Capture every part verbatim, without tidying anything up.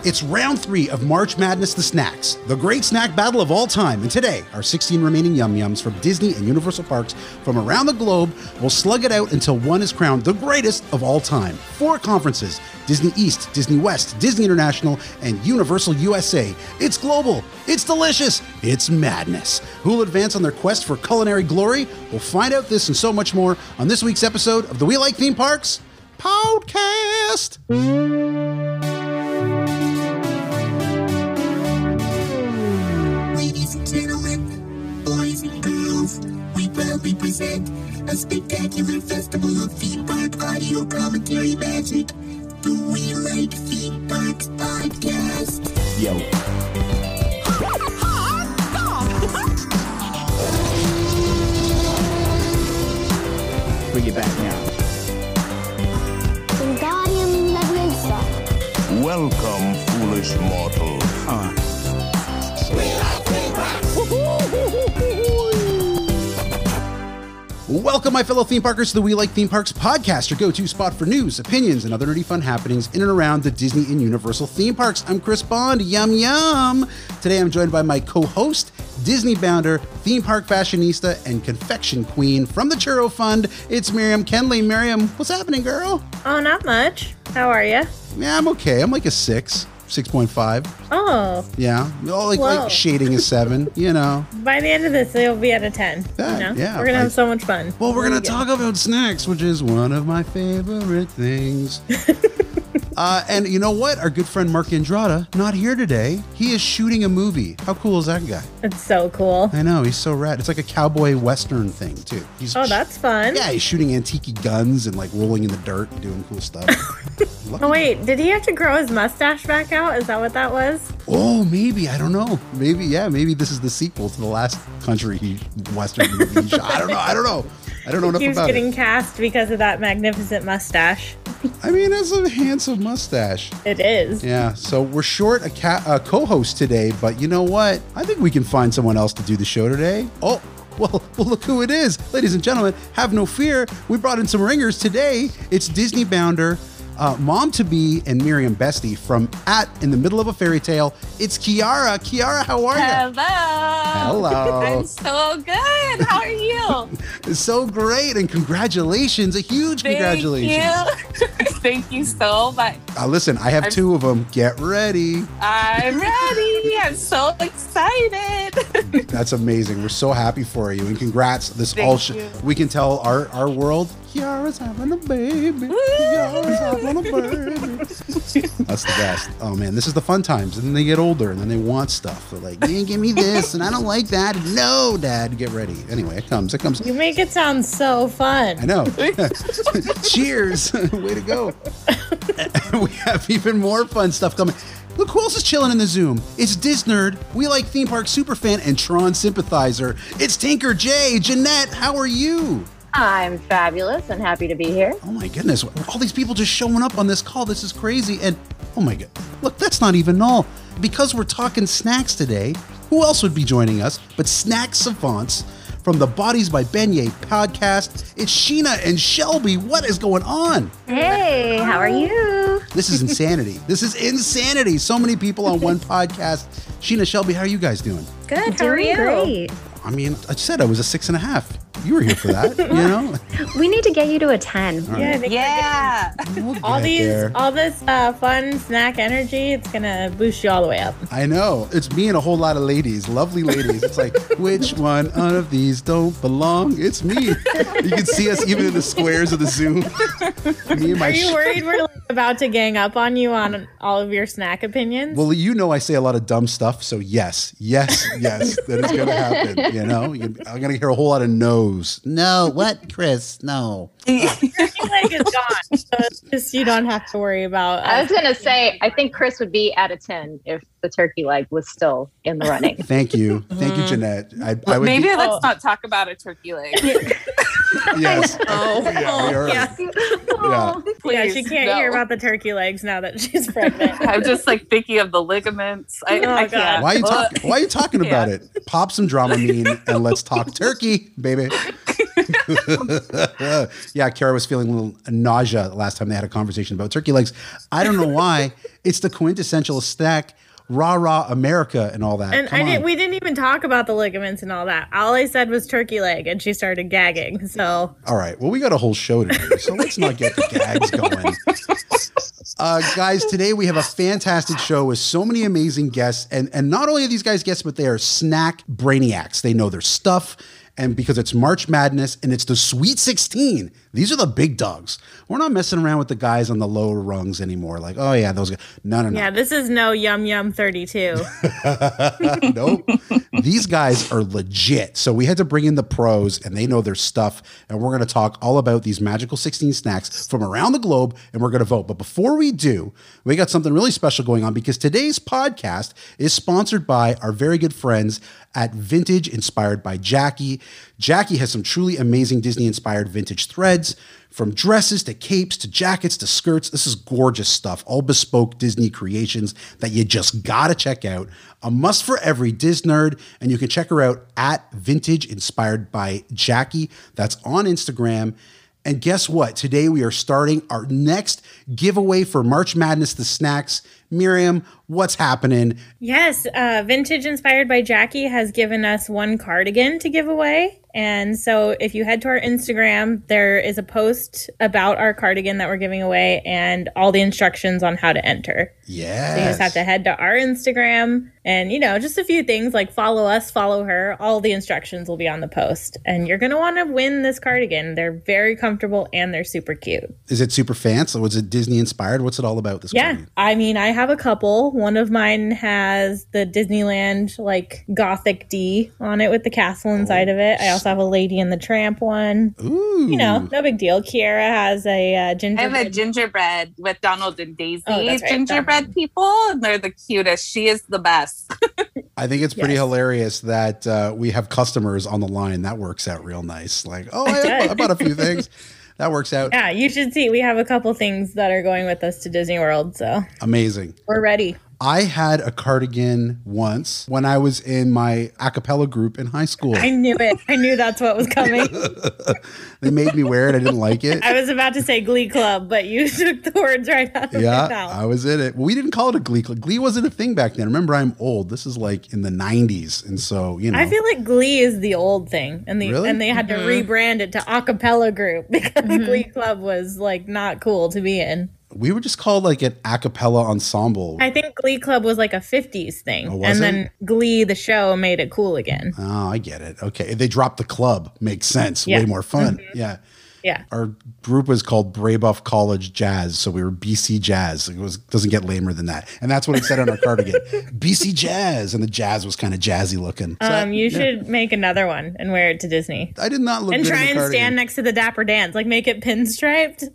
It's round three of March Madness the Snacks, the great snack battle of all time. And today, our sixteen remaining Yum Yums from Disney and Universal parks from around the globe will slug it out until one is crowned the greatest of all time. Four conferences, Disney East, Disney West, Disney International, and Universal U S A. It's global, it's delicious, it's madness. Who will advance on their quest for culinary glory? We'll find out this and so much more on this week's episode of the We Like Theme Parks podcast. Ladies and gentlemen, boys and girls, we proudly present a spectacular festival of theme park audio commentary magic, the We Like Theme Parks podcast. Yo. Bring it back now. Wingardium Leviosa. Welcome, foolish mortal. Uh. Welcome, my fellow theme parkers, to the We Like Theme Parks podcast, your go-to spot for news, opinions, and other nerdy fun happenings in and around the Disney and Universal theme parks. I'm Chris Bond, yum yum. Today I'm joined by my co-host, Disney bounder, theme park fashionista, and confection queen from the Churro Fund. It's Miriam Kenley. Miriam, what's happening, girl? Oh, not much. How are you? Yeah, I'm okay. I'm like a six. six point five. Oh. Yeah. Oh, like, Whoa. like shading a seven, you know. By the end of this, it'll be at a ten. Yeah, you know? yeah, We're going to I- have so much fun. Well, we're going to Really talk about snacks, which is one of my favorite things. uh, and you know what? Our good friend Mark Andrada, not here today. He is shooting a movie. How cool is that guy? good. It's so cool. I know. He's so rad. It's like a cowboy western thing, too. He's Oh, that's fun. Yeah, he's shooting antique guns and like rolling in the dirt and doing cool stuff. Oh, wait. Did he have to grow his mustache back out? Is that what that was? Oh, maybe. I don't know. Maybe, yeah. Maybe this is the sequel to the last country he western movie he shot. I don't know. I don't know. I don't know enough He was about getting it. cast because of that magnificent mustache. I mean, it's a handsome mustache. It is. Yeah, so we're short a, ca- a co-host today, but you know what? I think we can find someone else to do the show today. Oh, well, well, look who it is. Ladies and gentlemen, have no fear. We brought in some ringers today. It's Disney bounder, uh, mom-to-be, and Miriam Bestie from At In the Middle of a Fairy Tale. It's Kiara. Kiara, how are you? Hello. Hello. I'm so good. How are you? It's so great, and congratulations. A huge Thank congratulations. you. Thank you so much. Uh, listen, I have I'm- two of them. Get ready. I'm ready. I'm so excited. That's amazing. We're so happy for you, and congrats. This Thank all sh- you. we can tell our our world. Kiara's having a baby. Kiara's having a baby. That's the best. Oh man, this is the fun times. And then they get older, and then they want stuff. They're like, "You give me this, and I don't like that." No, Dad, get ready. Anyway, it comes. It comes. You make it sound so fun. I know. Cheers. Way to go. We have even more fun stuff coming. Look who else is chilling in the Zoom. It's Disnerd, We Like Theme Park superfan, and Tron sympathizer. It's Tinker J. Jeanette, how are you? I'm fabulous and happy to be here. Oh my goodness. All these people just showing up on this call. This is crazy. And oh my god. Look, that's not even all. Because we're talking snacks today, who else would be joining us but snack savants from the Bodies by Beignet podcast? It's Sheena and Shelby. What is going on? Hey, how are you? This is insanity. This is insanity. So many people on one podcast. Sheena, Shelby, how are you guys doing? Good. How are you? Great. I mean, I said I was a six and a half. You were here for that, you know? We need to get you to a ten. Yeah, I think Yeah. We'll all get these, there. all this uh, fun snack energy, it's gonna boost you all the way up. I know. It's me and a whole lot of ladies, lovely ladies. It's like, which one of these don't belong? It's me. You can see us even in the squares of the Zoom. Me and my Are you sh- worried we're like, about to gang up on you on all of your snack opinions? Well, you know I say a lot of dumb stuff, so yes, yes, yes, that is going to happen, you know? You- I'm going to hear a whole lot of no's. No, what, Chris? No. Your leg is gone, so it's just you don't have to worry about. I was us. going to say, I think Chris would be at a ten if the turkey leg was still in the running. Thank you. Thank you, Jeanette. I, I would Maybe be, let's Oh. not talk about a turkey leg. yes. Oh, Yeah, we are. yeah. Yeah. Please, yeah, she can't no. hear about the turkey legs now that she's pregnant. I'm just like thinking of the ligaments. I, Oh, I God. can't. Why are you Uh, talking? Why are you talking about Yeah. it? Pop some Dramamine and let's talk turkey, baby. Yeah, Kara was feeling a little nausea the last time they had a conversation about turkey legs. I don't know why. It's the quintessential snack. Rah rah America and all that. And Come I didn't. on. We didn't even talk about the ligaments and all that. All I said was turkey leg, and she started gagging. So All right. Well, we got a whole show to do, so let's not get the gags going. Uh, guys, today we have a fantastic show with so many amazing guests. And, and not only are these guys guests, but they are snack brainiacs. They know their stuff. And because it's March Madness and it's the Sweet sixteen, these are the big dogs. We're not messing around with the guys on the lower rungs anymore. Like, oh, yeah, those guys. No, no, no. yeah, this is no Yum Yum thirty-two. Nope. These guys are legit. So we had to bring in the pros and they know their stuff. And we're going to talk all about these magical sixteen snacks from around the globe and we're going to vote. But before we do, we got something really special going on because today's podcast is sponsored by our very good friends at Vintage Inspired by Jackie. Jackie has some truly amazing Disney inspired vintage threads. From dresses to capes to jackets to skirts. This is gorgeous stuff. All bespoke Disney creations that you just gotta check out. A must for every Dis nerd. And you can check her out at Vintage Inspired by Jackie. That's on Instagram. And guess what? Today we are starting our next giveaway for March Madness the Snacks. Miriam, what's happening? Yes, uh, Vintage Inspired by Jackie has given us one cardigan to give away. And so if you head to our Instagram, there is a post about our cardigan that we're giving away and all the instructions on how to enter. Yes. So you just have to head to our Instagram and, you know, just a few things like follow us, follow her. All the instructions will be on the post. And you're going to want to win this cardigan. They're very comfortable and they're super cute. Is it super fancy? Was it Disney inspired? What's it all about? This Yeah. cardigan? I mean, I have a couple. One of mine has the Disneyland, like, Gothic D on it with the castle inside of it. I also have a Lady and the Tramp one. Ooh. You know, no big deal. Kiara has a uh, I gingerbread. have a gingerbread with Donald and Daisy Oh, that's right, gingerbread people, and they're the cutest. She is the best. I think it's pretty Yes. hilarious that uh, we have customers on the line. That works out real nice. Like, oh, It I, does. I bought a few things. That works out Yeah, you should see. We have a couple things that are going with us to Disney World, so amazing. we're ready. I had a cardigan once when I was in my a cappella group in high school. I knew it. I knew that's what was coming. They made me wear it. I didn't like it. I was about to say Glee Club, but you took the words right out of Yeah, my mouth. I was in it. Well, we didn't call it a Glee Club. Glee wasn't a thing back then. Remember, I'm old. This is like in the nineties. And so, you know. I feel like Glee is the old thing, and the Really? and they had to rebrand it to acapella group because Glee Club was like not cool to be in. we were just called like an a cappella ensemble. I think Glee Club was like a fifties thing, Oh, was and it? then Glee the show made it cool again. Oh, I get it. Okay. They dropped the club. Makes sense. Yeah. Way more fun. Yeah. Yeah, Our group was called Braebuff College Jazz, so we were B C Jazz. It was doesn't get lamer than that, and that's what it said on our cardigan, B C Jazz, and the jazz was kind of jazzy looking. So um, you yeah. should make another one and wear it to Disney, I did not look and good try in the and cardigan. stand next to the Dapper Dans, like make it pinstriped.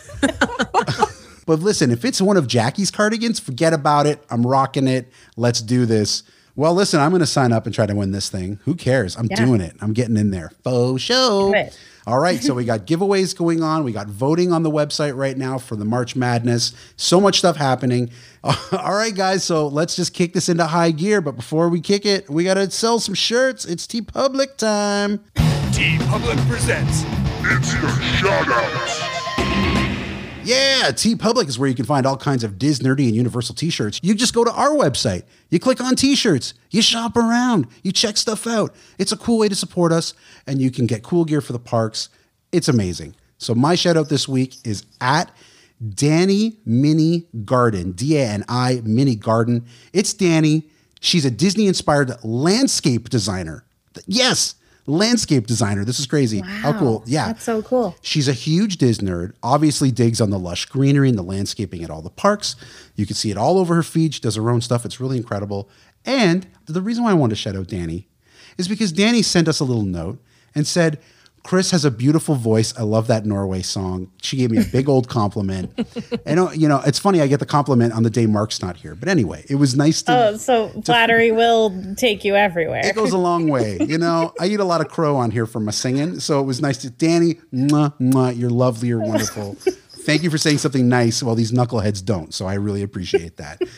But listen, if it's one of Jackie's cardigans, forget about it. I'm rocking it. Let's do this. Well, listen, I'm going to sign up and try to win this thing. Who cares? I'm Yeah. doing it. I'm getting in there. Faux show. Do it. All right, so we got giveaways going on. We got voting on the website right now for the March Madness. So much stuff happening. All right, guys, so let's just kick this into high gear. But before we kick it, we got to sell some shirts. It's TeePublic time. T-Public presents. It's your shout-outs. Yeah, TeePublic is where you can find all kinds of Dis Nerdy and Universal t-shirts. You just go to our website, you click on t-shirts, you shop around, you check stuff out. It's a cool way to support us, and you can get cool gear for the parks. It's amazing. So my shout out this week is at Danny Mini Garden, D A N I Mini Garden. It's Danny. She's a Disney-inspired landscape designer. Yes, landscape designer. This is crazy. How cool. Yeah. That's so cool. She's a huge Dis nerd, obviously digs on the lush greenery and the landscaping at all the parks. You can see it all over her feed. She does her own stuff. It's really incredible. And the reason why I wanted to shout out Danny is because Danny sent us a little note and said, Chris has a beautiful voice. I love that Norway song. She gave me a big old compliment. And, you know, it's funny, I get the compliment on the day Mark's not here. But anyway, it was nice to... Oh, so flattery will take you everywhere. It goes a long way. You know, I eat a lot of crow on here for my singing. So it was nice to, Danny, mwah, mwah, you're lovely, you're wonderful. Thank you for saying something nice while these knuckleheads don't. So I really appreciate that.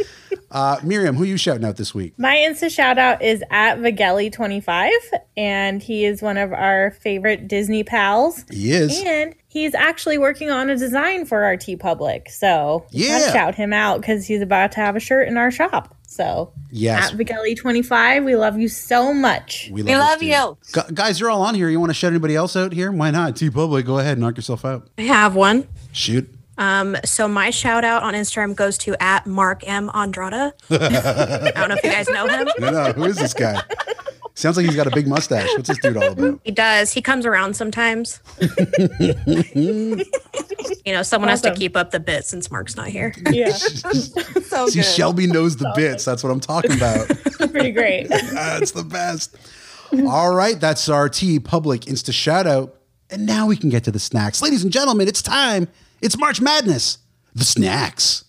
Uh, Miriam, who are you shouting out this week? My Insta shout out is at Vigelli twenty-five, and he is one of our favorite Disney pals. He is. And he's actually working on a design for our TeePublic. So Yeah. let's shout him out because he's about to have a shirt in our shop. So Yes. at Vigelli twenty-five, we love you so much. We this love dude. you. Gu- guys, you're all on here. You want to shout anybody else out here? Why not? TeePublic, go ahead, knock yourself out. I have one. Shoot. Um, so my shout out on Instagram goes to at Mark M. Andrada. I don't know if you guys know him. No, no, who is this guy? Sounds like he's got a big mustache. What's this dude all about? He does. He comes around sometimes. You know, someone has to Awesome. keep up the bit since Mark's not here. Yeah, So See, good. Shelby knows the bits. That's what I'm talking about. pretty great. That's the best. All right, that's our TeePublic Insta shout out. And now we can get to the snacks. Ladies and gentlemen, it's time. It's March Madness. The snacks.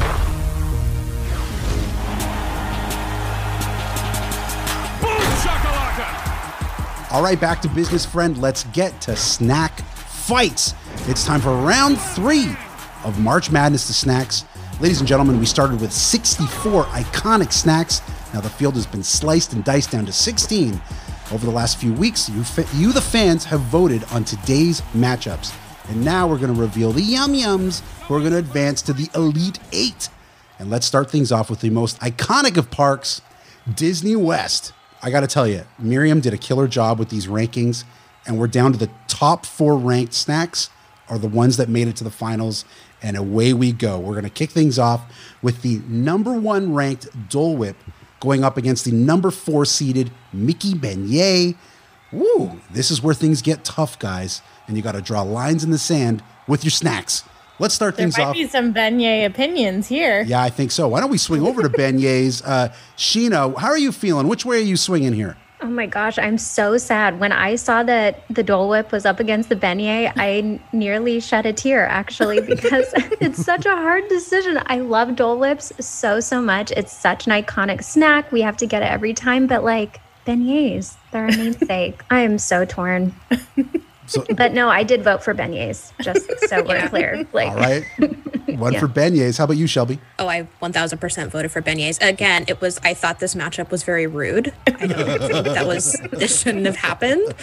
Boom shakalaka! All right, back to business, friend. Let's get to snack fights. It's time for round three of March Madness, the snacks. Ladies and gentlemen, we started with sixty-four iconic snacks. Now the field has been sliced and diced down to sixteen. Over the last few weeks, you, fa- you the fans, have voted on today's matchups. And now we're going to reveal the Yum Yums who are going to advance to the Elite Eight. And let's start things off with the most iconic of parks, Disney West. I got to tell you, Miriam did a killer job with these rankings, and we're down to the top four ranked snacks are the ones that made it to the finals, and away we go. We're going to kick things off with the number one ranked Dole Whip going up against the number four seeded Mickey Beignet. Woo, this is where things get tough, guys, and you got to draw lines in the sand with your snacks. Let's start There things might off. be some beignet opinions here. Yeah, I think so. Why don't we swing over to Beignets? Uh, Sheena, how are you feeling? Which way are you swinging here? Oh my gosh, I'm so sad. When I saw that the Dole Whip was up against the beignet, I n- nearly shed a tear, actually, because it's such a hard decision. I love Dole Whips so, so much. It's such an iconic snack. We have to get it every time, but like beignets, they're a namesake. I am so torn. So, But no, I did vote for beignets, just so we're clear. Like, all right. One Yeah. for Beignets. How about you, Shelby? Oh, I one thousand percent voted for beignets. Again, it was, I thought this matchup was very rude. I don't think that was, this shouldn't have happened.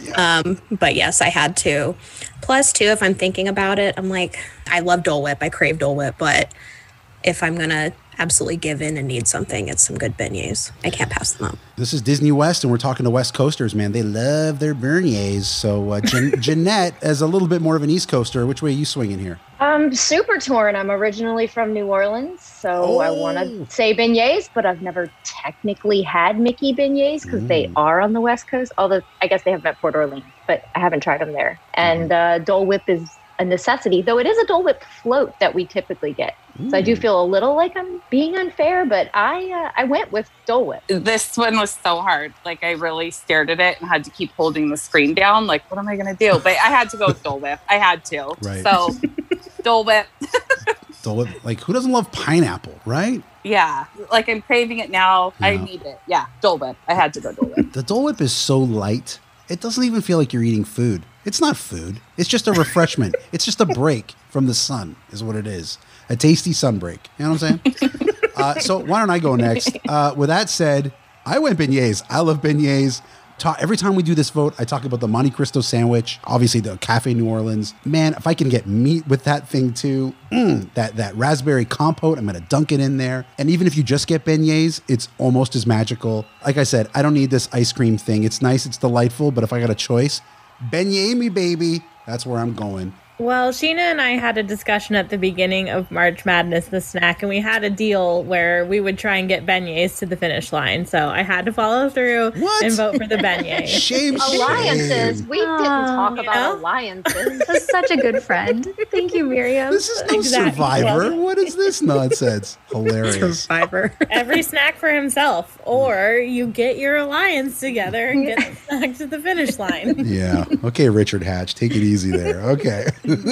Um, but yes, I had to. Plus, too, if I'm thinking about it, I'm like, I love Dole Whip. I crave Dole Whip. But if I'm going to absolutely give in and need something, it's some good beignets. I can't pass them up. This is Disney West, and we're talking to West Coasters, man. They love their beignets. So, uh, Jan- Jeanette, as a little bit more of an East Coaster, which way are you swinging here? I'm super torn. I'm originally from New Orleans, so I want Oh. to say beignets, but I've never technically had Mickey beignets because they are on the West Coast. Although I guess they have them at Port Orleans, but I haven't tried them there. And uh, Dole Whip is a necessity, though it is a Dole Whip float that we typically get. So I do feel a little like I'm being unfair, but I uh, I went with Dole Whip. This one was so hard. Like, I really stared at it and had to keep holding the screen down. Like, what am I going to do? But I had to go with Dole Whip. I had to. Right. So, Dole Whip. Dole Whip, like, who doesn't love pineapple, right? Yeah. Like, I'm craving it now. I Yeah. need it. Yeah. Dole Whip. I had to go Dole Whip. The Dole Whip is so light, it doesn't even feel like you're eating food. It's not food. It's just a refreshment. It's just a break from the sun, is what it is. A tasty sun break. You know what I'm saying? uh, so why don't I go next? Uh, with that said, I went beignets. I love beignets. Ta- every time we do this vote, I talk about the Monte Cristo sandwich, obviously the Cafe New Orleans. Man, if I can get meat with that thing too, mm, that, that raspberry compote, I'm going to dunk it in there. And even if you just get beignets, it's almost as magical. Like I said, I don't need this ice cream thing. It's nice, it's delightful, but if I got a choice, beignet me, baby. That's where I'm going. Well, Sheena and I had a discussion at the beginning of March Madness, the snack, and we had a deal where we would try and get beignets to the finish line. So I had to follow through What? and vote for the beignets. Shame, Alliances. shame. We didn't talk You about know? alliances. that's such a good friend. Thank you, Miriam. This is no Exactly. Survivor. What is this nonsense? Hilarious. Survivor. Every snack for himself, or you get your alliance together and get the snack to the finish line. Yeah. Okay, Richard Hatch, take it easy there. Okay.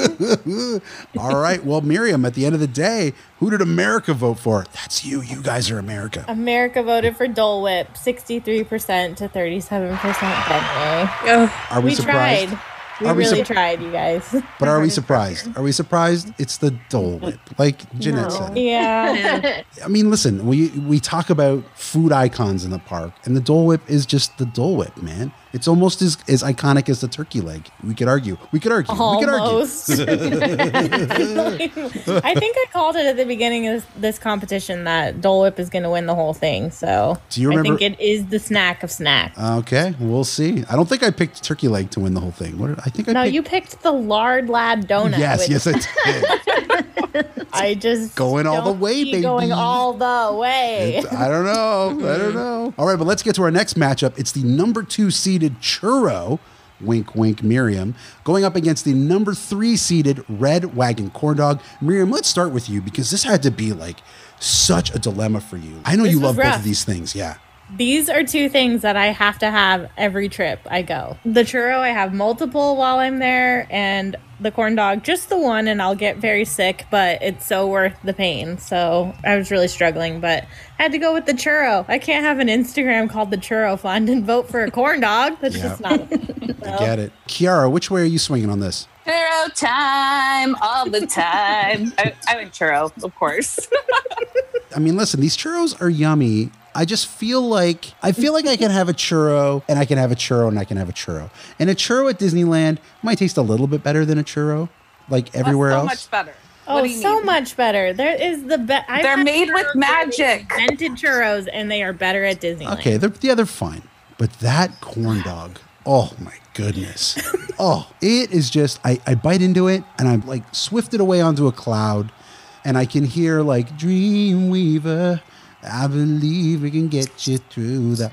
All right. Well, Miriam, at the end of the day, who did America vote for? That's you. You guys are America. America voted for Dole Whip, sixty-three percent to thirty-seven percent beignet. Oh, Are we, We surprised? tried. We Are we really sup- tried, you guys. But are we surprised? Are we surprised? It's the Dole Whip, like Jeanette No. said. Yeah. I mean, listen, we we talk about food icons in the park, and the Dole Whip is just the Dole Whip, man. It's almost as, as iconic as the turkey leg. We could argue. We could argue. We could argue. Almost. I think I called it at the beginning of this, this competition that Dole Whip is going to win the whole thing. So Do you I remember- think it is the snack of snacks. Okay, we'll see. I don't think I picked turkey leg to win the whole thing. What did, I think I No, picked. you picked the lard lad donut. Yes, which yes, I did. I just Going all the don't way, see baby. Going all the way. It's- I don't know. I don't know. All right, but let's get to our next matchup. It's the number two seeded Churro, wink, wink, Miriam, going up against the number three seeded Red Wagon Corn Dog. Miriam, let's start with you because this had to be like such a dilemma for you. I know This you was love both rough. of these things. Yeah. These are two things that I have to have every trip I go. The churro, I have multiple while I'm there, and the corn dog, just the one, and I'll get very sick, but it's so worth the pain. So I was really struggling, but I had to go with the churro. I can't have an Instagram called the Churro Fund and vote for a corn dog. That's Yeah. just not. I get it. Kiara, which way are you swinging on this? Churro time all the time. I, I went churro, of course. I mean, listen, these churros are yummy. I just feel like I feel like I can have a churro and I can have a churro and I can have a churro. And a churro at Disneyland might taste a little bit better than a churro, like everywhere so else. much better. Oh, What do you so need? much better. There is the best. They're made with magic. Invented churros, and they are better at Disneyland. Okay, they're, yeah, they're fine. But that corn dog, oh my goodness. Oh, it is just, I, I bite into it and I'm like swifted away onto a cloud and I can hear like Dreamweaver. I believe we can get you through the,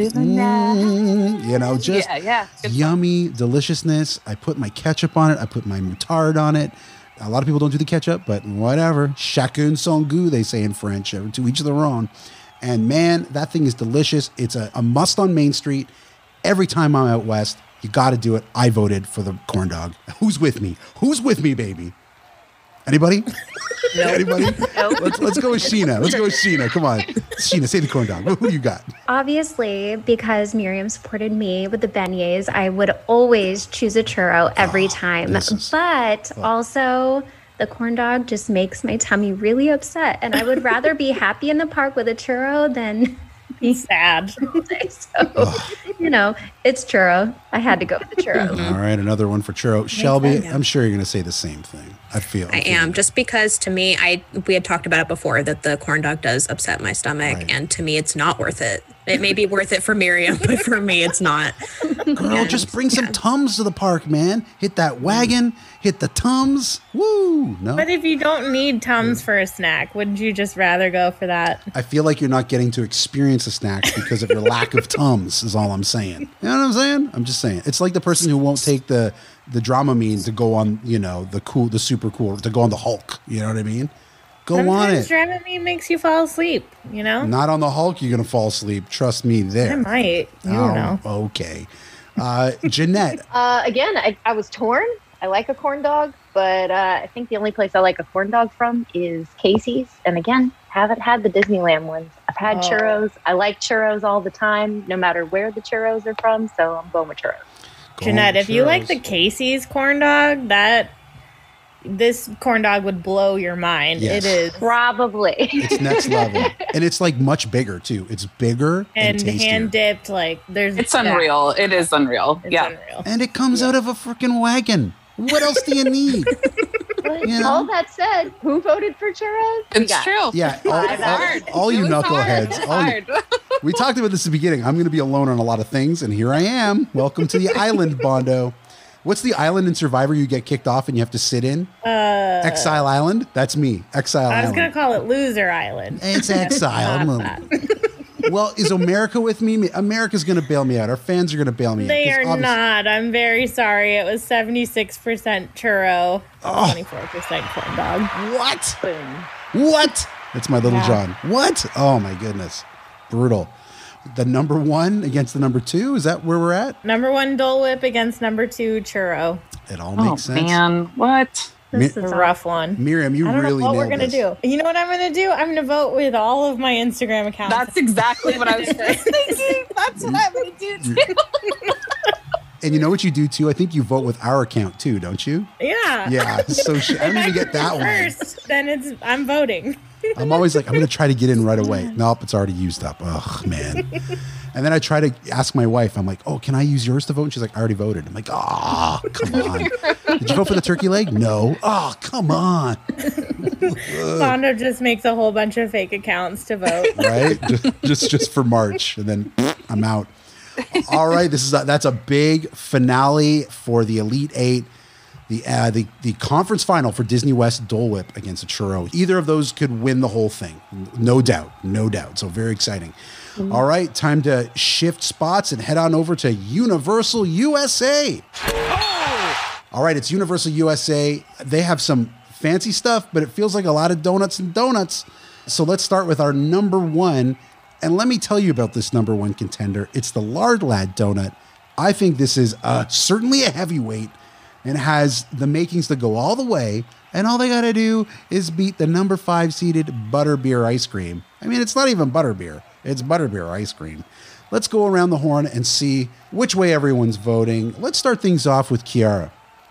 Mm, you know, just Yeah, yeah. Good yummy deliciousness. I put my ketchup on it. I put my moutarde on it. A lot of people don't do the ketchup, but whatever. Chacun son goût, they say in French. To each their own. And man, that thing is delicious. It's a, a must on Main Street. Every time I'm out west, you got to do it. I voted for the corn dog. Who's with me? Who's with me, baby? Anybody? Anybody? Let's, let's go with Sheena. Let's go with Sheena. Come on. Sheena, say the corn dog. Who you got? Obviously, because Miriam supported me with the beignets, I would always choose a churro every time. this is- But also, the corn dog just makes my tummy really upset. And I would rather be happy in the park with a churro than be Sad. all day. So, you know, it's churro. I had to go with the churro. All right, another one for churro. Shelby, sense. I'm sure you're going to say the same thing. I feel. I am, just because to me, I we had talked about it before that the corn dog does upset my stomach, Right. and to me, it's not worth it. It may be worth it for Miriam, but for me, it's not. Girl, And, just bring some yeah. Tums to the park, man. Hit that wagon, hit the Tums. Woo! No, But if you don't need Tums for a snack, wouldn't you just rather go for that? I feel like you're not getting to experience a snack because of your lack of Tums. Is all I'm saying. You know what I'm saying? I'm just saying. It's like the person who won't take the the Dramamine to go on, you know, the cool, the super cool, to go on the Hulk. You know what I mean? Go on Sometimes it. Dramamine makes you fall asleep, you know? Not on the Hulk, you're gonna fall asleep. Trust me there. I might. You don't know. Oh, okay. Uh, Jeanette, Uh, again, I, I was torn. I like a corn dog, but uh, I think the only place I like a corn dog from is Casey's. And again, haven't had the Disneyland ones. I've had Oh. churros. I like churros all the time, no matter where the churros are from. So I'm going with churros. go Jeanette, on if you like the churros. Casey's corn dog, that this corn dog would blow your mind. Yes. It is. Probably. It's next level, and it's like much bigger too. It's bigger and, And tastier, hand dipped, like there's It's yeah, unreal. It is unreal. it's yeah. unreal. and it comes out of a freaking wagon. What else do you need? But You know? all that said, who voted for churros? We It's got- true. Yeah, all, It's all- hard. all you It was hard. knuckleheads. It was all you- hard. we talked about this at the beginning. I'm going to be alone on a lot of things, and here I am. Welcome to the island, Bondo. What's the island in Survivor you get kicked off and you have to sit in? Uh, Exile Island? That's me. Exile I was Island. gonna call it Loser Island. It's Exile. Not that. Well, is America with me? America's going to bail me out. Our fans are going to bail me out. They 'cause are obviously- not. I'm very sorry. It was seventy-six percent churro, Oh. twenty-four percent corn dog. What? Boom. What? That's my little Yeah. John. What? Oh my goodness. Brutal. The number one against the number two? Is that where we're at? Number one Dole Whip against number two churro. It all Oh makes sense. man, what? This Mi- is A rough one. Miriam, you I don't really know what we're nailed gonna this. do. You know what I'm gonna do? I'm gonna vote with all of my Instagram accounts. That's exactly what I was just thinking. That's what I'm gonna do too. And you know what you do too? I think you vote with our account too, don't you? Yeah. Yeah. So sh- I don't even get that one. First, then it's I'm voting. I'm always like, I'm going to try to get in right away. Nope, it's already used up. Oh, man. And then I try to ask my wife, I'm like, oh, can I use yours to vote? And she's like, I already voted. I'm like, oh, come on. Did you vote for the turkey leg? No. Oh, come on. Sandra just makes a whole bunch of fake accounts to vote. Right? Just, just, just for March. And then I'm out. All right. This is a, that's a big finale for the Elite Eight. The, uh, the the conference final for Disney West Dole Whip against a Churro. Either of those could win the whole thing. No doubt. No doubt. So very exciting. Mm-hmm. All right. Time to shift spots and head on over to Universal U S A. Oh! All right. It's Universal U S A. They have some fancy stuff, but it feels like a lot of donuts and donuts. So let's start with our number one. And let me tell you about this number one contender. It's the Lard Lad donut. I think this is uh, certainly a heavyweight. And has the makings to go all the way. And all they got to do is beat the number five seeded Butterbeer ice cream. I mean, it's not even Butterbeer. It's Butterbeer ice cream. Let's go around the horn and see which way everyone's voting. Let's start things off with Kiara.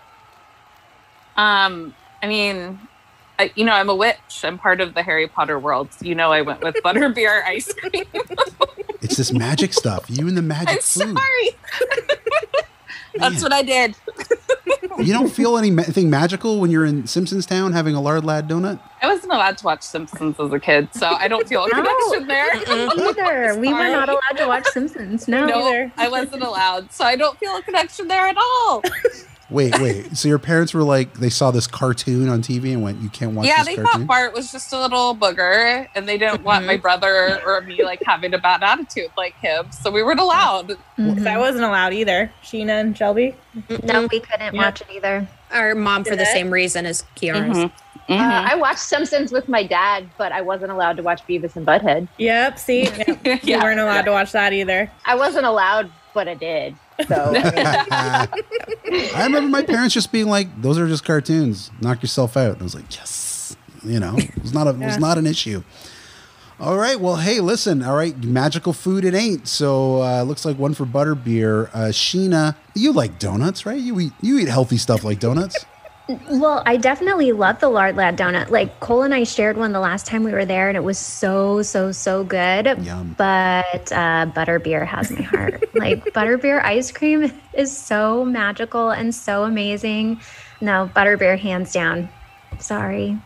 Um, I mean, I, you know, I'm a witch. I'm part of the Harry Potter world. So you know I went with Butterbeer ice cream. It's this magic stuff. You and the magic I'm food. sorry. That's what I did. You don't feel anything magical when you're in Simpsons Town having a Lard Lad donut? I wasn't allowed to watch Simpsons as a kid, so I don't feel a connection there. Either. We were not allowed to watch Simpsons. No, no either. I wasn't allowed, so I don't feel a connection there at all. Wait, wait. So your parents were like, they saw this cartoon on T V and went, you can't watch yeah, this they cartoon? thought Bart was just a little booger, and they didn't want my brother or me like having a bad attitude like him, so we weren't allowed. Mm-hmm. I wasn't allowed either. Sheena and Shelby? No, we couldn't Yeah. watch it either. Our mom for Did the it? same reason as Kiara's. Mm-hmm. Uh, Mm-hmm. I watched Simpsons with my dad, but I wasn't allowed to watch Beavis and Butthead. Yep, see? Yep. We Yeah. weren't allowed to watch that either. I wasn't allowed, but I did. So I remember my parents just being like, those are just cartoons. Knock yourself out. And I was like, yes. You know, it was not a, it was Yeah. not an issue. All right. Well, hey, listen. All right. Magical food it ain't. So uh, looks like one for Butterbeer. Uh, Sheena, you like donuts, right? You eat you eat healthy stuff like donuts. Well, I definitely love the Lard Lad donut. Like Cole and I shared one the last time we were there, and it was so, so, so good. Yum. But uh, Butterbeer has my heart. Like Butterbeer ice cream is so magical and so amazing. No, Butterbeer hands down. Sorry.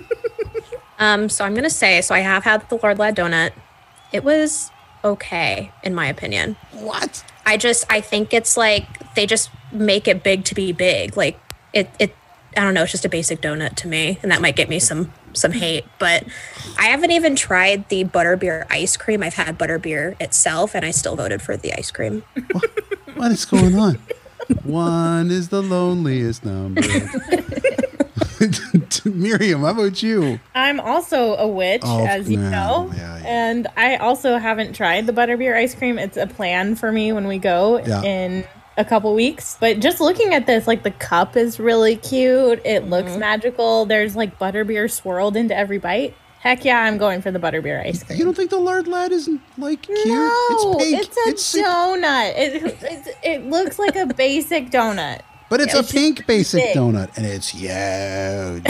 Um, so I'm gonna say, so I have had the Lord Lad donut. It was okay, in my opinion. What? I just, I think it's like they just make it big to be big. Like it, it. I don't know. It's just a basic donut to me, and that might get me some some hate. But I haven't even tried the Butterbeer ice cream. I've had Butterbeer itself, and I still voted for the ice cream. What, what is going on? One is the loneliest number. Miriam, how about you? I'm also a witch, Oh, as you yeah, know. yeah, yeah. And I also haven't tried the Butterbeer ice cream. It's a plan for me when we go Yeah. in a couple weeks. But just looking at this, like the cup is really cute. It looks magical. There's like Butterbeer swirled into every bite. Heck yeah, I'm going for the Butterbeer ice cream. You don't think the Lard Lad isn't like cute? No, it's pink. it's a It's sick. donut. It, it's, it looks like a basic donut. But it's Yeah, a it's just pink basic big. donut, and it's huge.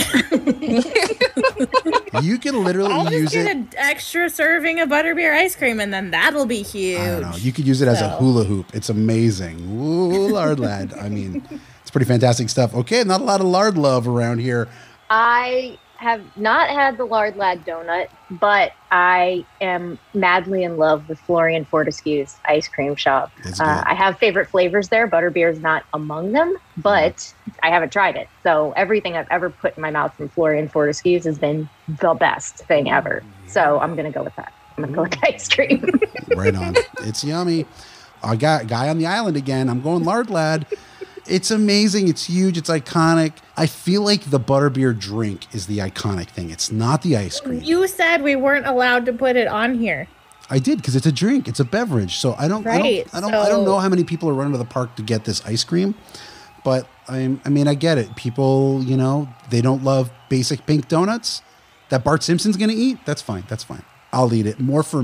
You can literally I'll just use get it. an extra serving of Butterbeer ice cream, and then that'll be huge. I don't know. You could use it as a So. hula hoop. It's amazing. Ooh, Lard Lad. I mean, it's pretty fantastic stuff. Okay, not a lot of lard love around here. I have not had the Lard Lad donut, but I am madly in love with Florian Fortescue's ice cream shop. It's Uh, good. I have favorite flavors there. Butterbeer is not among them, but I haven't tried it. So everything I've ever put in my mouth from Florian Fortescue's has been the best thing ever. So I'm going to go with that. I'm going to go with the ice cream. Right on. It's yummy. I got guy on the island again. I'm going Lard Lad. It's amazing. It's huge. It's iconic. I feel like the Butterbeer drink is the iconic thing. It's not the ice cream. You said we weren't allowed to put it on here. I did because it's a drink. It's a beverage. So I don't. Right, I don't. I don't, I don't so- know how many people are running to the park to get this ice cream, but I. I mean, I get it. People, you know, they don't love basic pink donuts that Bart Simpson's going to eat. That's fine. That's fine. I'll eat it. More for me.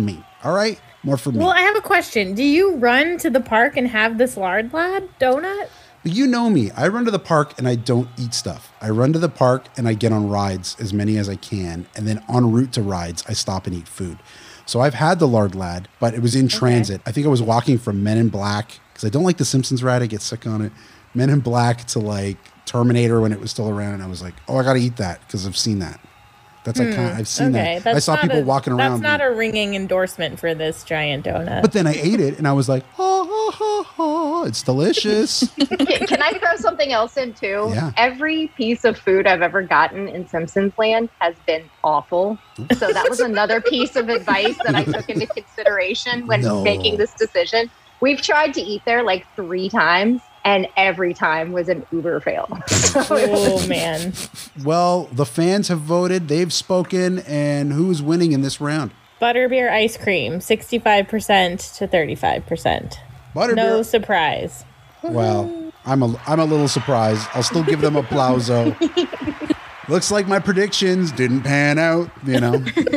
All right, more for me. Well, I have a question. Do you run to the park and have this lard lad donut? But you know me. I run to the park and I don't eat stuff. I run to the park and I get on rides, as many as I can. And then en route to rides, I stop and eat food. So I've had the lard lad, but it was in okay. transit. I think I was walking from Men in Black, because I don't like the Simpsons ride. I get sick on it. Men in Black to like Terminator when it was still around. And I was like, oh, I got to eat that because I've seen that. That's hmm. like, I've seen okay. that. That's I saw people a, walking around. That's not and, a ringing endorsement for this giant donut. But then I ate it and I was like, ha, ha, ha, ha. It's delicious. can, can I throw something else in too? Yeah. Every piece of food I've ever gotten in Simpsons Land has been awful. So that was another piece of advice that I took into consideration when no. making this decision. We've tried to eat there like three times. And every time was an uber fail. Oh, man. Well, the fans have voted. They've spoken. And who's winning in this round? Butterbeer ice cream, sixty-five percent to thirty-five percent. Butterbeer. No surprise. Well, I'm a, I'm a little surprised. I'll still give them applauso. Looks like my predictions didn't pan out, you know,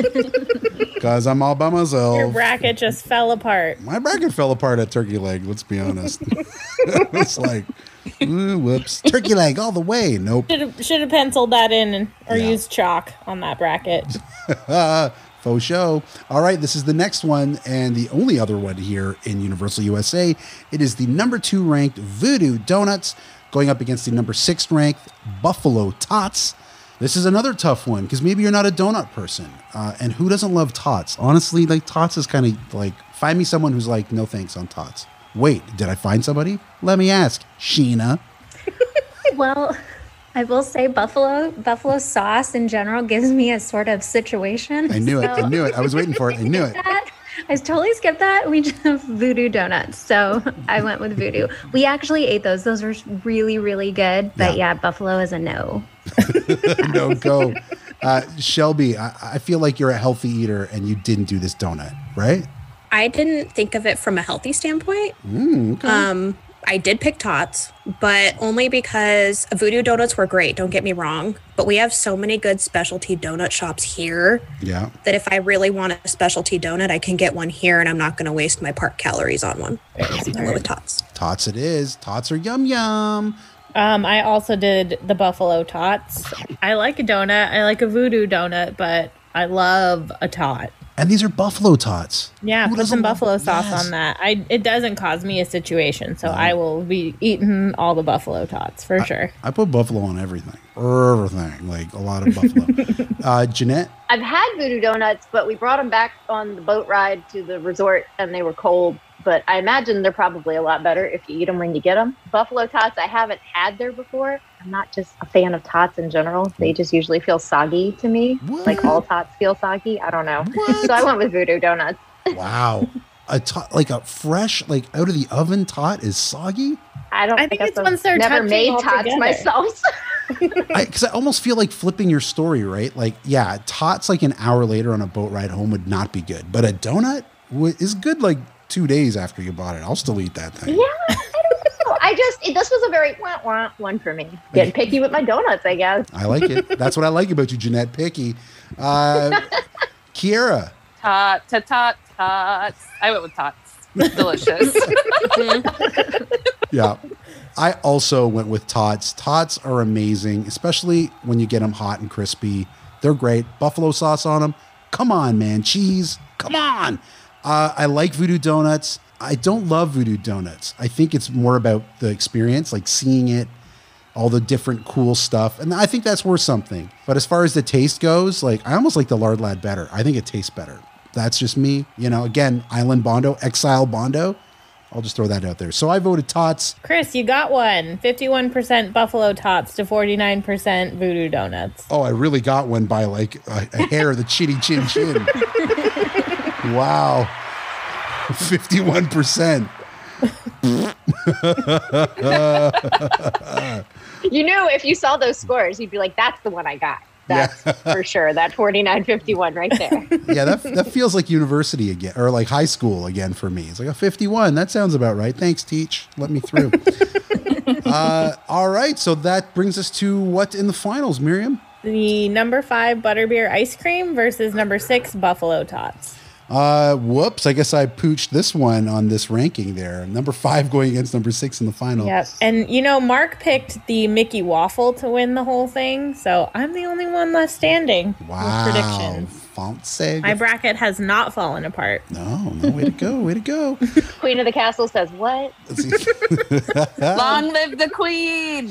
because I'm all by myself. Your bracket just fell apart. My bracket fell apart at Turkey Leg, let's be honest. It's like, ooh, whoops. Turkey Leg all the way. Nope. Should have penciled that in and, or yeah. used chalk on that bracket. Faux show. All right, this is the next one and the only other one here in Universal U S A. It is the number two ranked Voodoo Donuts going up against the number six ranked Buffalo Tots. This is another tough one because maybe you're not a donut person. Uh, and who doesn't love Tots? Honestly, like Tots is kind of like, find me someone who's like, no thanks on Tots. Wait, did I find somebody? Let me ask. Sheena. Well, I will say buffalo buffalo sauce in general gives me a sort of situation. I knew so it. I knew it. I was waiting for it. I knew it. That. I totally skipped that. We just have Voodoo Donuts. So I went with Voodoo. We actually ate those. Those were really, really good. But yeah, yeah Buffalo is a no. No go. Uh, Shelby, I, I feel like you're a healthy eater and you didn't do this donut, right? I didn't think of it from a healthy standpoint. Mm, okay. Um, I did pick Tots, but only because Voodoo Donuts were great, don't get me wrong. But we have so many good specialty donut shops here yeah. that if I really want a specialty donut, I can get one here and I'm not going to waste my park calories on one. So I go with Tots. Tots it is. Tots are yum yum. Um, I also did the Buffalo Tots. I like a donut. I like a Voodoo donut, but I love a tot. And these are Buffalo Tots. Yeah, Who put some love- buffalo sauce yes. on that. I It doesn't cause me a situation, so No. I will be eating all the Buffalo Tots for I, sure. I put buffalo on everything. Everything. Like a lot of buffalo. uh, Jeanette? I've had Voodoo Donuts, but we brought them back on the boat ride to the resort and they were cold. But I imagine they're probably a lot better if you eat them when you get them. Buffalo Tots, I haven't had there before. I'm not just a fan of Tots in general. They just usually feel soggy to me. What? Like all Tots feel soggy. I don't know. What? So I went with Voodoo Donuts. Wow. A tot, like a fresh, like out of the oven tot is soggy? I don't I think guess it's I've once they're never touching made all Tots together. myself. Because I, I almost feel like flipping your story, right? Like, yeah, tots like an hour later on a boat ride home would not be good. But a donut w- is good like two days after you bought it. I'll still eat that thing. Yeah, I don't know. I just, it, this was a very wah, wah one for me. Getting picky with my donuts, I guess. I like it. That's what I like about you, Jeanette. Picky. Uh, Kiera. Tot, tot, tot, tots. I went with tots. Delicious. Yeah. I also went with tots. Tots are amazing, especially when you get them hot and crispy. They're great. Buffalo sauce on them. Come on, man. Cheese. Come on. Uh, I like Voodoo Donuts. I don't love Voodoo Donuts. I think it's more about the experience, like seeing it, all the different cool stuff. And I think that's worth something. But as far as the taste goes, like I almost like the Lard Lad better. I think it tastes better. That's just me. You know, again, Island Bondo, Exile Bondo. I'll just throw that out there. So I voted Tots. Chris, you got one. fifty-one percent Buffalo Tots to forty-nine percent Voodoo Donuts. Oh, I really got one by like a, a hair of the chinny chin chin. Wow. fifty-one percent. You knew if you saw those scores, you'd be like, that's the one I got. That's Yeah. for sure. That forty-nine fifty-one right there. Yeah, that that feels like university again, or like high school again for me. It's like a fifty-one. That sounds about right. Thanks, teach. Let me through. uh, all right, so that brings us to what in the finals, Miriam? The number five Butterbeer ice cream versus number six Buffalo Tots. Uh, whoops. I guess I pooched this one on this ranking there. Number five going against number six in the final. Yep. And, you know, Mark picked the Mickey Waffle to win the whole thing. So I'm the only one left standing Wow. with predictions. Fancy. My bracket has not fallen apart. No, no, way to go. Way to go. Queen of the Castle says what? Let's see. Long live the queen.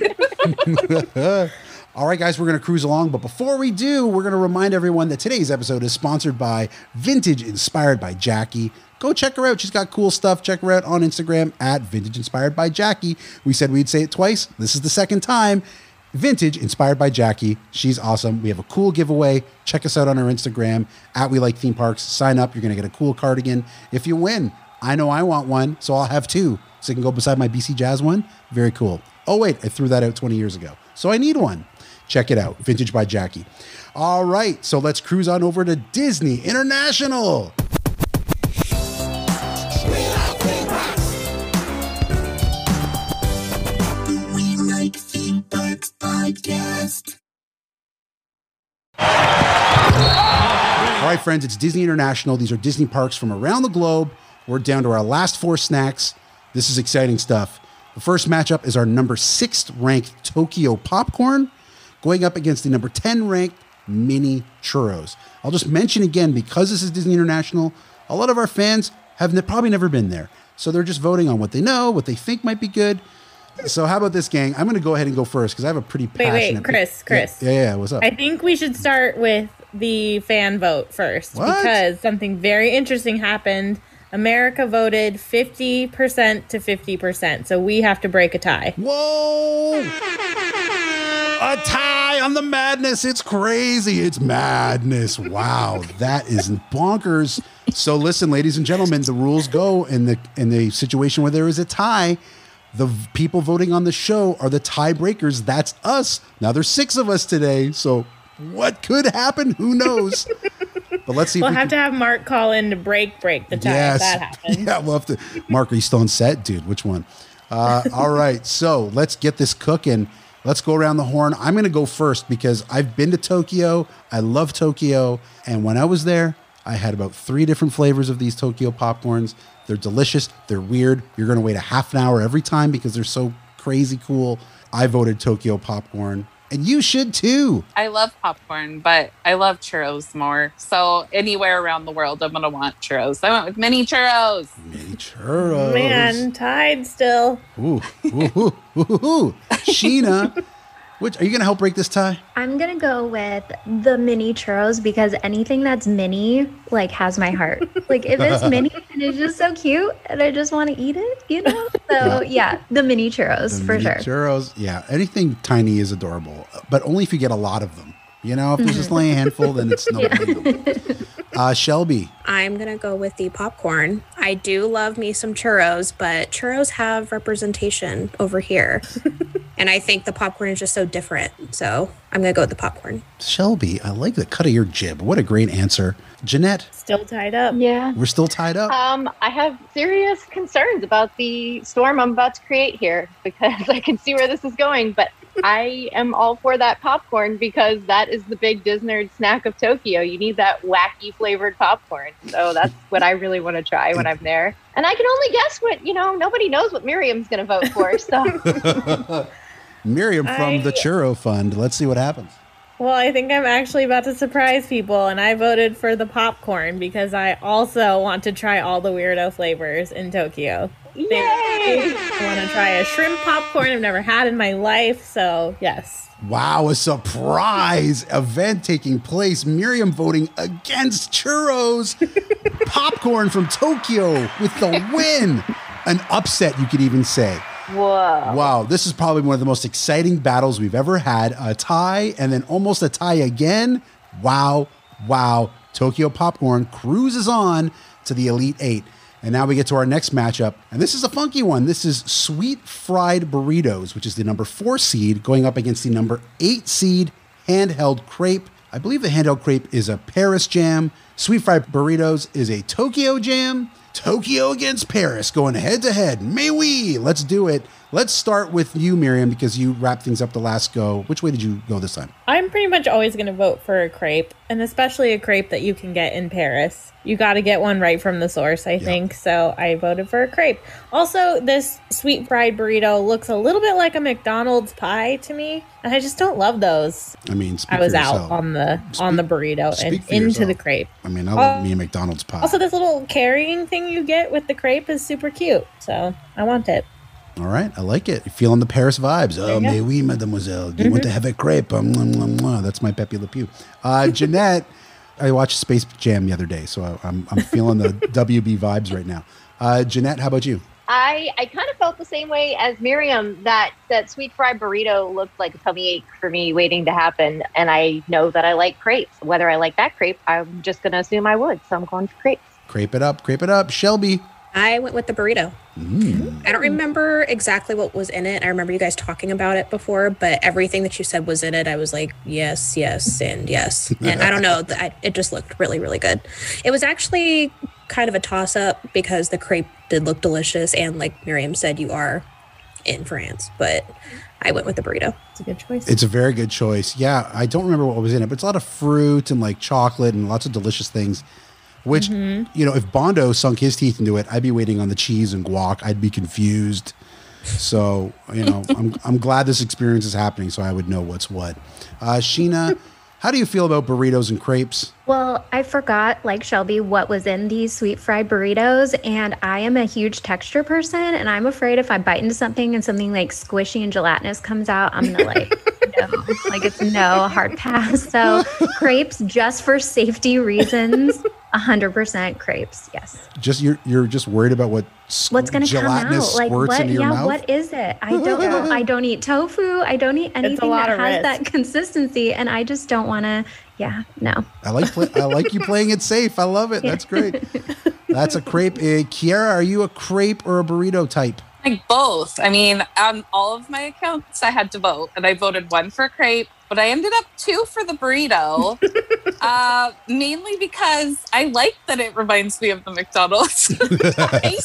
All right, guys, we're going to cruise along. But before we do, we're going to remind everyone that today's episode is sponsored by Vintage Inspired by Jackie. Go check her out. She's got cool stuff. Check her out on Instagram at Vintage Inspired by Jackie. We said we'd say it twice. This is the second time. Vintage Inspired by Jackie. She's awesome. We have a cool giveaway. Check us out on our Instagram at We Like Theme Parks. Sign up. You're going to get a cool cardigan if you win. I know I want one, so I'll have two. So it can go beside my B C Jazz one. Very cool. Oh, wait. I threw that out twenty years ago. So I need one. Check it out. Vintage by Jackie. All right. So let's cruise on over to Disney International. We Like Theme Parks podcast. All right, friends, it's Disney International. These are Disney parks from around the globe. We're down to our last four snacks. This is exciting stuff. The first matchup is our number six ranked Tokyo Popcorn going up against the number ten ranked Mini Churros. I'll just mention again, because this is Disney International, a lot of our fans have ne- probably never been there. So they're just voting on what they know, what they think might be good. So how about this, gang? I'm going to go ahead and go first because I have a pretty Wait, passionate... wait, Chris, Chris. Yeah, yeah, yeah, what's up? I think we should start with the fan vote first. What? Because something very interesting happened. America voted fifty percent to fifty percent. So we have to break a tie. Whoa! A tie on the madness. It's crazy. It's madness. Wow. That is bonkers. So listen, ladies and gentlemen, the rules go in the in the situation where there is a tie. The v- people voting on the show are the tiebreakers. That's us. Now there's six of us today. So what could happen? Who knows? But let's see. We'll if we have can... to have Mark call in to break break the tie Yes. if that happens. Yeah, we'll have to. Mark, are you still on set? Dude, which one? Uh, all right. So let's get this cooking. Let's go around the horn. I'm going to go first because I've been to Tokyo. I love Tokyo. And when I was there, I had about three different flavors of these Tokyo popcorns. They're delicious. They're weird. You're going to wait a half an hour every time because they're so crazy cool. I voted Tokyo popcorn. And you should too. I love popcorn, but I love churros more. So anywhere around the world, I'm going to want churros. I went with mini churros. Mini churros. Man, tied still. Ooh, ooh, ooh, ooh, ooh. Sheena, which, are you going to help break this tie? I'm gonna go with the mini churros because anything that's mini like has my heart. Like if it's mini and it's just so cute and I just want to eat it, you know? So yeah, the mini churros The for mini sure. Churros, yeah. Anything tiny is adorable, but only if you get a lot of them. You know, if there's just only a handful, then it's no big deal. Uh, Shelby. I'm going to go with the popcorn. I do love me some churros, but churros have representation over here. And I think the popcorn is just so different. So I'm going to go with the popcorn. Shelby, I like the cut of your jib. What a great answer. Jeanette, Still tied up. Yeah. we're still tied up. Um, I have serious concerns about the storm I'm about to create here because I can see where this is going, but I am all for that popcorn because that is the big Disney snack of Tokyo. You need that wacky flavored popcorn. So that's what I really want to try when I'm there. And I can only guess what, you know, nobody knows what Miriam's going to vote for. So Miriam from I- the Churro Fund. Let's see what happens. Well, I think I'm actually about to surprise people, and I voted for the popcorn because I also want to try all the weirdo flavors in Tokyo. yay! I want to try a shrimp popcorn I've never had in my life, so yes. Wow, a surprise event taking place. Miriam voting against churros. Popcorn from Tokyo with the win. An upset, you could even say. Whoa. Wow, this is probably one of the most exciting battles we've ever had. A tie and then almost a tie again. Wow, wow. Tokyo Popcorn cruises on to the Elite Eight. And now we get to our next matchup. And this is a funky one. This is Sweet Fried Burritos, which is the number four seed, going up against the number eight seed Handheld Crepe. I believe the Handheld Crepe is a Paris jam Sweet fried burritos is a Tokyo jam. Tokyo against Paris, going head to head. May we? Let's do it. Let's start with you, Miriam, because you wrapped things up the last go. Which way did you go this time? I'm pretty much always going to vote for a crepe, and especially a crepe that you can get in Paris. You got to get one right from the source, I yeah. think. So I voted for a crepe. Also, this sweet fried burrito looks a little bit like a McDonald's pie to me, and I just don't love those. I mean, I was out on the speak, on the burrito and into yourself. the crepe. I mean, I love uh, me a McDonald's pie. Also, this little carrying thing you get with the crepe is super cute, so I want it. All right, I like it. You're feeling the Paris vibes. Oh, mais oui, mademoiselle. Do you mm-hmm. want to have a crepe? Um, mwah, mwah, mwah. That's my Pepe Le Pew. Uh, Jeanette, I watched Space Jam the other day, so I'm I'm feeling the W B vibes right now. Uh, Jeanette, how about you? I, I kind of felt the same way as Miriam, that that sweet fried burrito looked like a tummy ache for me waiting to happen. And I know that I like crepes. Whether I like that crepe, I'm just going to assume I would. So I'm going for crepes. Crepe it up, crepe it up. Shelby. I went with the burrito. Mm. I don't remember exactly what was in it. I remember you guys talking about it before, but everything that you said was in it. I was like, yes, yes, and yes. And I don't know. I, it just looked really, really good. It was actually kind of a toss-up because the crepe did look delicious. And like Miriam said, you are in France. But I went with the burrito. It's a good choice. It's a very good choice. Yeah, I don't remember what was in it, but it's a lot of fruit and like chocolate and lots of delicious things. Which, mm-hmm. you know, if Bondo sunk his teeth into it, I'd be waiting on the cheese and guac. I'd be confused. So, you know, I'm I'm glad this experience is happening so I would know what's what. Uh, Sheena, how do you feel about burritos and crepes? Well, I forgot, like Shelby, what was in these sweet fried burritos. And I am a huge texture person. And I'm afraid if I bite into something and something like squishy and gelatinous comes out, I'm going to like, no, like it's no hard pass. So crepes, just for safety reasons, one hundred percent crepes. Yes. Just you're you're just worried about what what's going to come out? Like what? Into your yeah. mouth? What is it? I don't know. I don't eat tofu. I don't eat anything that has risk. that consistency, and I just don't want to. Yeah. No. I like play, I like you playing it safe. I love it. Yeah. That's great. That's a crepe. Uh, Kiara, are you a crepe or a burrito type? Like both. I mean, on all of my accounts, I had to vote, and I voted one for crepe, but I ended up two for the burrito, uh, mainly because I like that it reminds me of the McDonald's. I,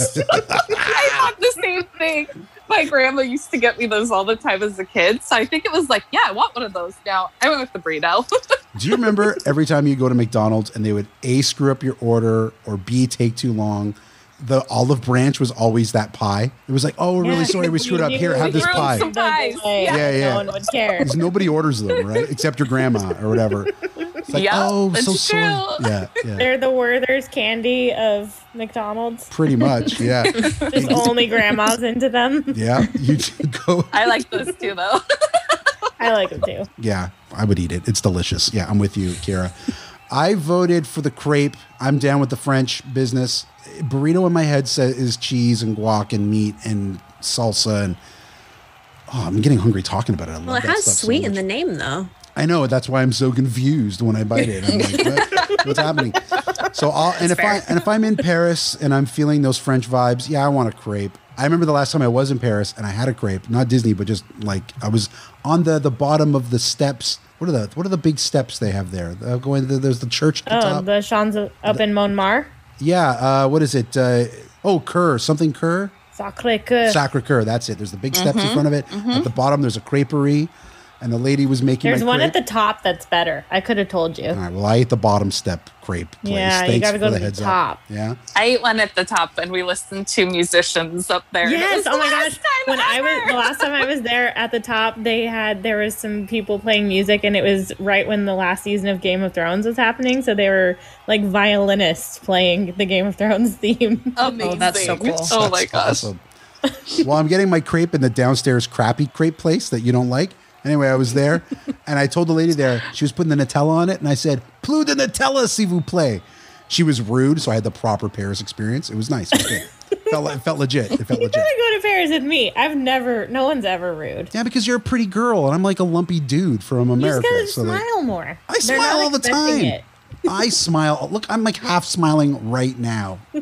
I thought the same thing. My grandma used to get me those all the time as a kid, so I think it was like, yeah, I want one of those now. I went with the burrito. Do you remember every time you go to McDonald's and they would A, screw up your order, or B, take too long? The olive branch was always that pie. It was like, oh, we're yeah, really sorry we screwed up. Here, have this pie. Yeah, yeah, yeah. No one would care. Because nobody orders them, right? Except your grandma or whatever. It's like, yeah, oh, so true. sorry. Yeah, yeah. They're the Werther's candy of McDonald's. Pretty much, yeah. Just only grandma's into them. Yeah, you go. I like those too, though. I like them too. Yeah, I would eat it. It's delicious. Yeah, I'm with you, Kira. I voted for the crepe. I'm down with the French business. Burrito in my head says is cheese and guac and meat and salsa and oh, I'm getting hungry talking about it. I love well, it that has stuff sweet so in the name though. I know, that's why I'm so confused when I bite it. I'm like, what? What's happening? So I'll and if fair. I and if I'm in Paris and I'm feeling those French vibes, yeah, I want a crepe. I remember the last time I was in Paris and I had a crepe, not Disney, but just like I was on the the bottom of the steps. What are the what are the big steps they have there? Uh, going to, there's the church at the oh, top. the Champs up the, in Montmartre. Yeah, uh, what is it? Uh, oh, Coeur, something Coeur? Sacré-Cœur. Sacré-Cœur, that's it. There's the big steps mm-hmm, in front of it. Mm-hmm. At the bottom, there's a creperie, and the lady was making There's my one crepe. at the top that's better. I could have told you. All right, well, I ate the bottom step crepe place. Yeah, Thanks you got to go for to the, the heads top. Up. Yeah? I ate one at the top, and we listened to musicians up there. Yes, oh my gosh. When ever. I was the last time I was there at the top, they had there was some people playing music, and it was right when the last season of Game of Thrones was happening. So they were like violinists playing the Game of Thrones theme. Amazing. Oh, that's so cool. Oh my gosh. Awesome. Well, I'm getting my crepe in the downstairs crappy crepe place that you don't like. Anyway, I was there, and I told the lady there, she was putting the Nutella on it, and I said, "Plus de Nutella, s'il vous plaît." She was rude, so I had the proper Paris experience. It was nice. It was good. It felt, it felt legit. It felt you legit. gotta go to Paris with me. I've never, no one's ever rude. Yeah, because you're a pretty girl, and I'm like a lumpy dude from America. You just gotta so smile like, more. I They're smile all the time. It. I smile. Look, I'm like half smiling right now.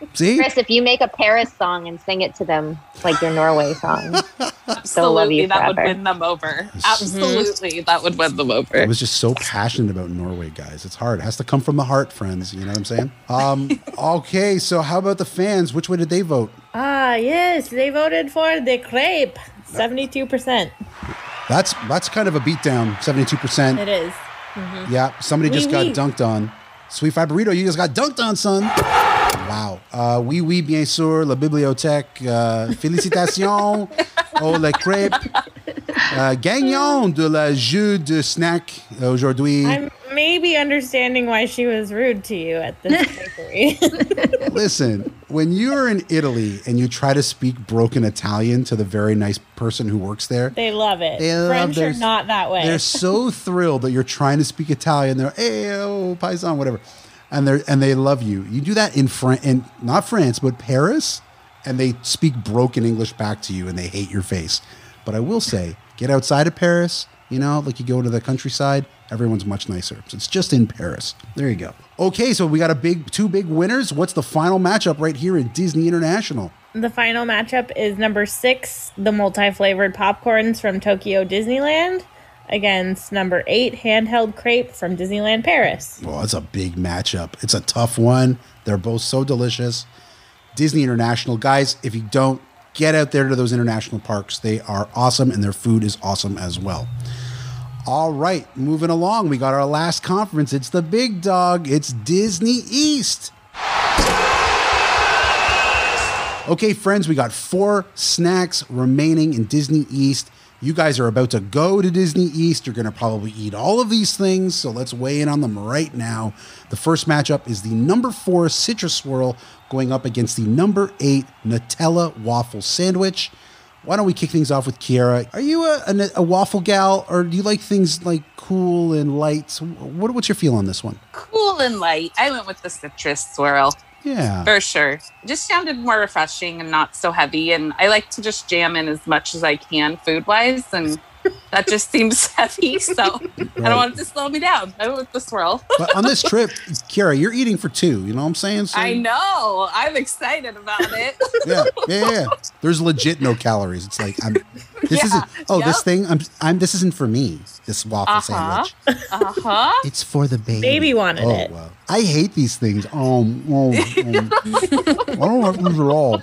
See? Chris, if you make a Paris song and sing it to them like your Norway song, they'll love Absolutely, you that would forever. win them over. Absolutely, that would win them over. I was just so passionate about Norway, guys. It's hard. It has to come from the heart, friends. You know what I'm saying? Um, okay, so how about the fans? Which way did they vote? Ah, yes, they voted for the crepe. seventy-two percent. That's that's kind of a beatdown, seventy-two percent. It is. Yeah, somebody just Oui, got oui. dunked on. Sweet Fry Burrito, you just got dunked on, son. Wow. Uh, oui, oui, bien sûr, la bibliothèque. Uh, félicitations au le crêpe. Uh, gagnant de la jeu de snack aujourd'hui. I'm maybe understanding why she was rude to you at this bakery. Listen, when you're in Italy and you try to speak broken Italian to the very nice person who works there, They love it. They love French their- are not that way. they're so thrilled that you're trying to speak Italian. They're, hey, oh, paisan, whatever. And they and they love you. You do that in France, in not France, but Paris, and they speak broken English back to you and they hate your face. But I will say, get outside of Paris, you know, like you go to the countryside, everyone's much nicer. So it's just in Paris. There you go. Okay, so we got a big two big winners. What's the final matchup right here at Disney International? The final matchup is number six, the multi-flavored popcorns from Tokyo Disneyland, against number eight, handheld crepe from Disneyland Paris. Well, it's a big matchup. It's a tough one. They're both so delicious. Disney International, guys, if you don't, get out there to those international parks. They are awesome, and their food is awesome as well. All right, moving along. We got our last conference. It's the big dog. It's Disney East. Okay, friends, we got four snacks remaining in Disney East. You guys are about to go to Disney East. You're going to probably eat all of these things, so let's weigh in on them right now. The first matchup is the number four Citrus Swirl going up against the number eight Nutella Waffle Sandwich. Why don't we kick things off with Kiara? Are you a, a, a waffle gal, or do you like things like cool and light? What, what's your feel on this one? Cool and light. I went with the citrus swirl. Yeah. For sure. Just sounded more refreshing and not so heavy. And I like to just jam in as much as I can food wise. And that just seems heavy. So I don't want it to slow me down. I went with the swirl. But on this trip, Kiara, you're eating for two. You know what I'm saying? So, I know. I'm excited about it. Yeah, yeah, yeah. There's legit no calories. It's like I'm. This Yeah, isn't. Oh, this yep. thing. I'm. I'm. This isn't for me. This waffle Uh-huh. sandwich. Uh-huh. It's for the baby. Baby wanted oh, it. Wow. I hate these things. Um, um, um, I don't like these at all.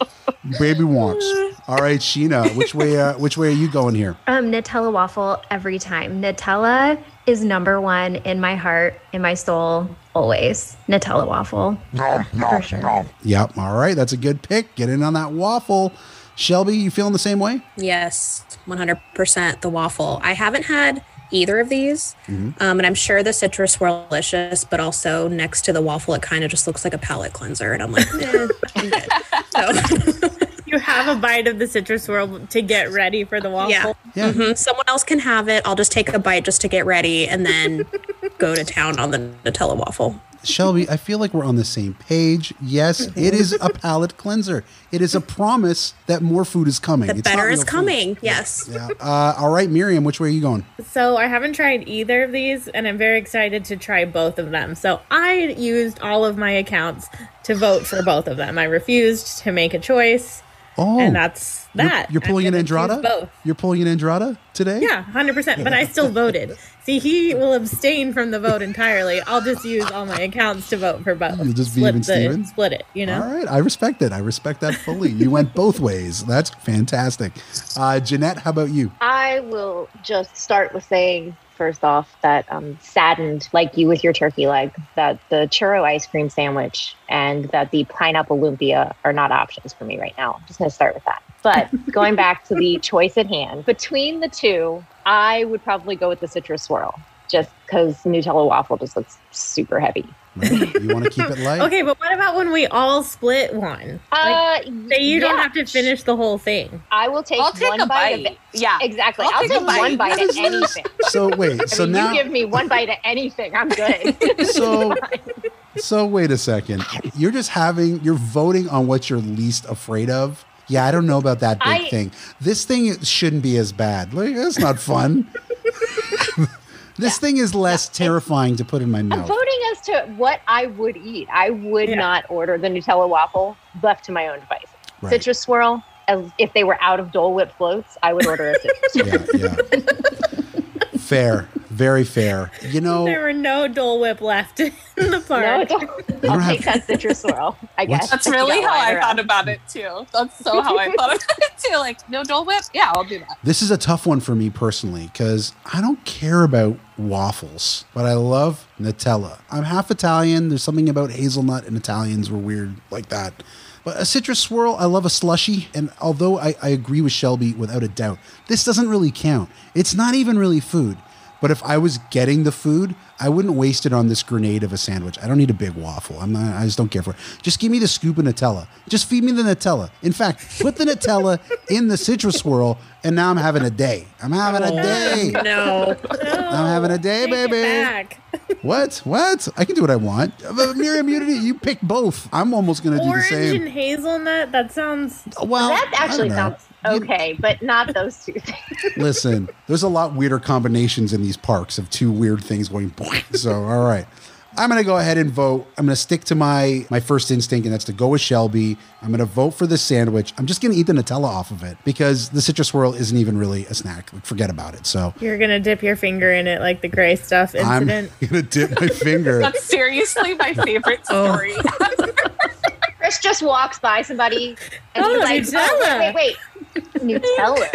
Baby wants. All right, Sheena, which way? Uh, which way are you going here? Um, Nutella waffle every time. Nutella is number one in my heart, in my soul, always. Nutella waffle. For sure. Yep. All right, that's a good pick. Get in on that waffle. Shelby, you feeling the same way? Yes, one hundred percent the waffle. I haven't had either of these, Mm-hmm. um, and I'm sure the citrus swirl delicious, but also next to the waffle, it kind of just looks like a palate cleanser, and I'm like, eh, I'm good. So, You have a bite of the citrus swirl to get ready for the waffle. yeah, Yeah. Mhm. Someone else can have it. I'll just take a bite just to get ready, and then go to town on the Nutella waffle. Shelby, I feel like we're on the same page. Yes, it is a palate cleanser. It is a promise that more food is coming. The It's better not is real food. coming. Yes. Yeah. Uh, all right, Miriam, which way are you going? So I haven't tried either of these, and I'm very excited to try both of them. So I used all of my accounts to vote for both of them. I refused to make a choice, Oh, and that's you're- that. You're, I'm pulling an gonna choose Andrada? Both. You're pulling an Andrada today? Yeah, one hundred percent. But I still voted. See, he will abstain from the vote entirely. I'll just use all my accounts to vote for both. You'll just be split even the, Steven? Split it, you know? All right. I respect that. I respect that fully. You went both ways. That's fantastic. Uh, Jeanette, how about you? I will just start with saying, first off, that I'm saddened, like you with your turkey leg, that the churro ice cream sandwich and that the pineapple lumpia are not options for me right now. I'm just going to start with that. But going back to the choice at hand, between the two, I would probably go with the citrus swirl, just because Nutella waffle just looks super heavy. Right? You want to keep it light? Okay, but what about when we all split one? Like, Uh, say you don't yeah, have to finish the whole thing. I will take, I'll take one a bite. Of bite. it. Yeah. Exactly. I'll I'll, take take, a bite. one bite What of is this? anything. So wait, I so mean, now you give me one bite of anything, I'm good. so so wait a second. You're just having you're voting on what you're least afraid of. Yeah, I don't know about that big I- thing. This thing shouldn't be as bad. Like, that's not fun. This thing is less terrifying to put in my I'm mouth. voting as to what I would eat. I would Yeah. not order the Nutella waffle left to my own devices. Right. Citrus swirl, as if they were out of Dole Whip floats, I would order a citrus swirl. Yeah, yeah. Fair. Very fair. You know, There were no Dole Whip left in the No, park. don't. I'll don't take have- that citrus swirl, I What's- guess. That's if you really got how I lying thought around. about it too. That's so how I thought about it too. Like, no Dole Whip? Yeah, I'll do that. this is a tough one for me personally because I don't care about waffles, but I love Nutella. I'm half Italian. There's something about hazelnut and Italians were weird like that. But a citrus swirl, I love a slushy. And although I, I agree with Shelby without a doubt, this doesn't really count. It's not even really food. But if I was getting the food, I wouldn't waste it on this grenade of a sandwich. I don't need a big waffle. I'm not, I just don't care for it. Just give me the scoop of Nutella. Just feed me the Nutella. In fact, put the Nutella in the citrus swirl, and now I'm having a day. I'm having a day. No. I'm having a day, Take it baby. back. What? What? I can do what I want. But Miriam, Unity, you pick both. I'm almost going to do the Orange same. and hazelnut. That sounds. Well, That I actually don't know. sounds okay, but not those two things. Listen, there's a lot weirder combinations in these parks of two weird things going boing. So, all right. I'm going to go ahead and vote. I'm going to stick to my my first instinct, and that's to go with Shelby. I'm going to vote for this sandwich. I'm just going to eat the Nutella off of it because the citrus swirl isn't even really a snack. Like, forget about it. So You're gonna dip your finger in it like the gray stuff I'm incident. going to dip my finger. That's seriously my favorite story. Chris just walks by somebody and Oh, he's like, Nutella. oh, wait, wait, wait. Nutella.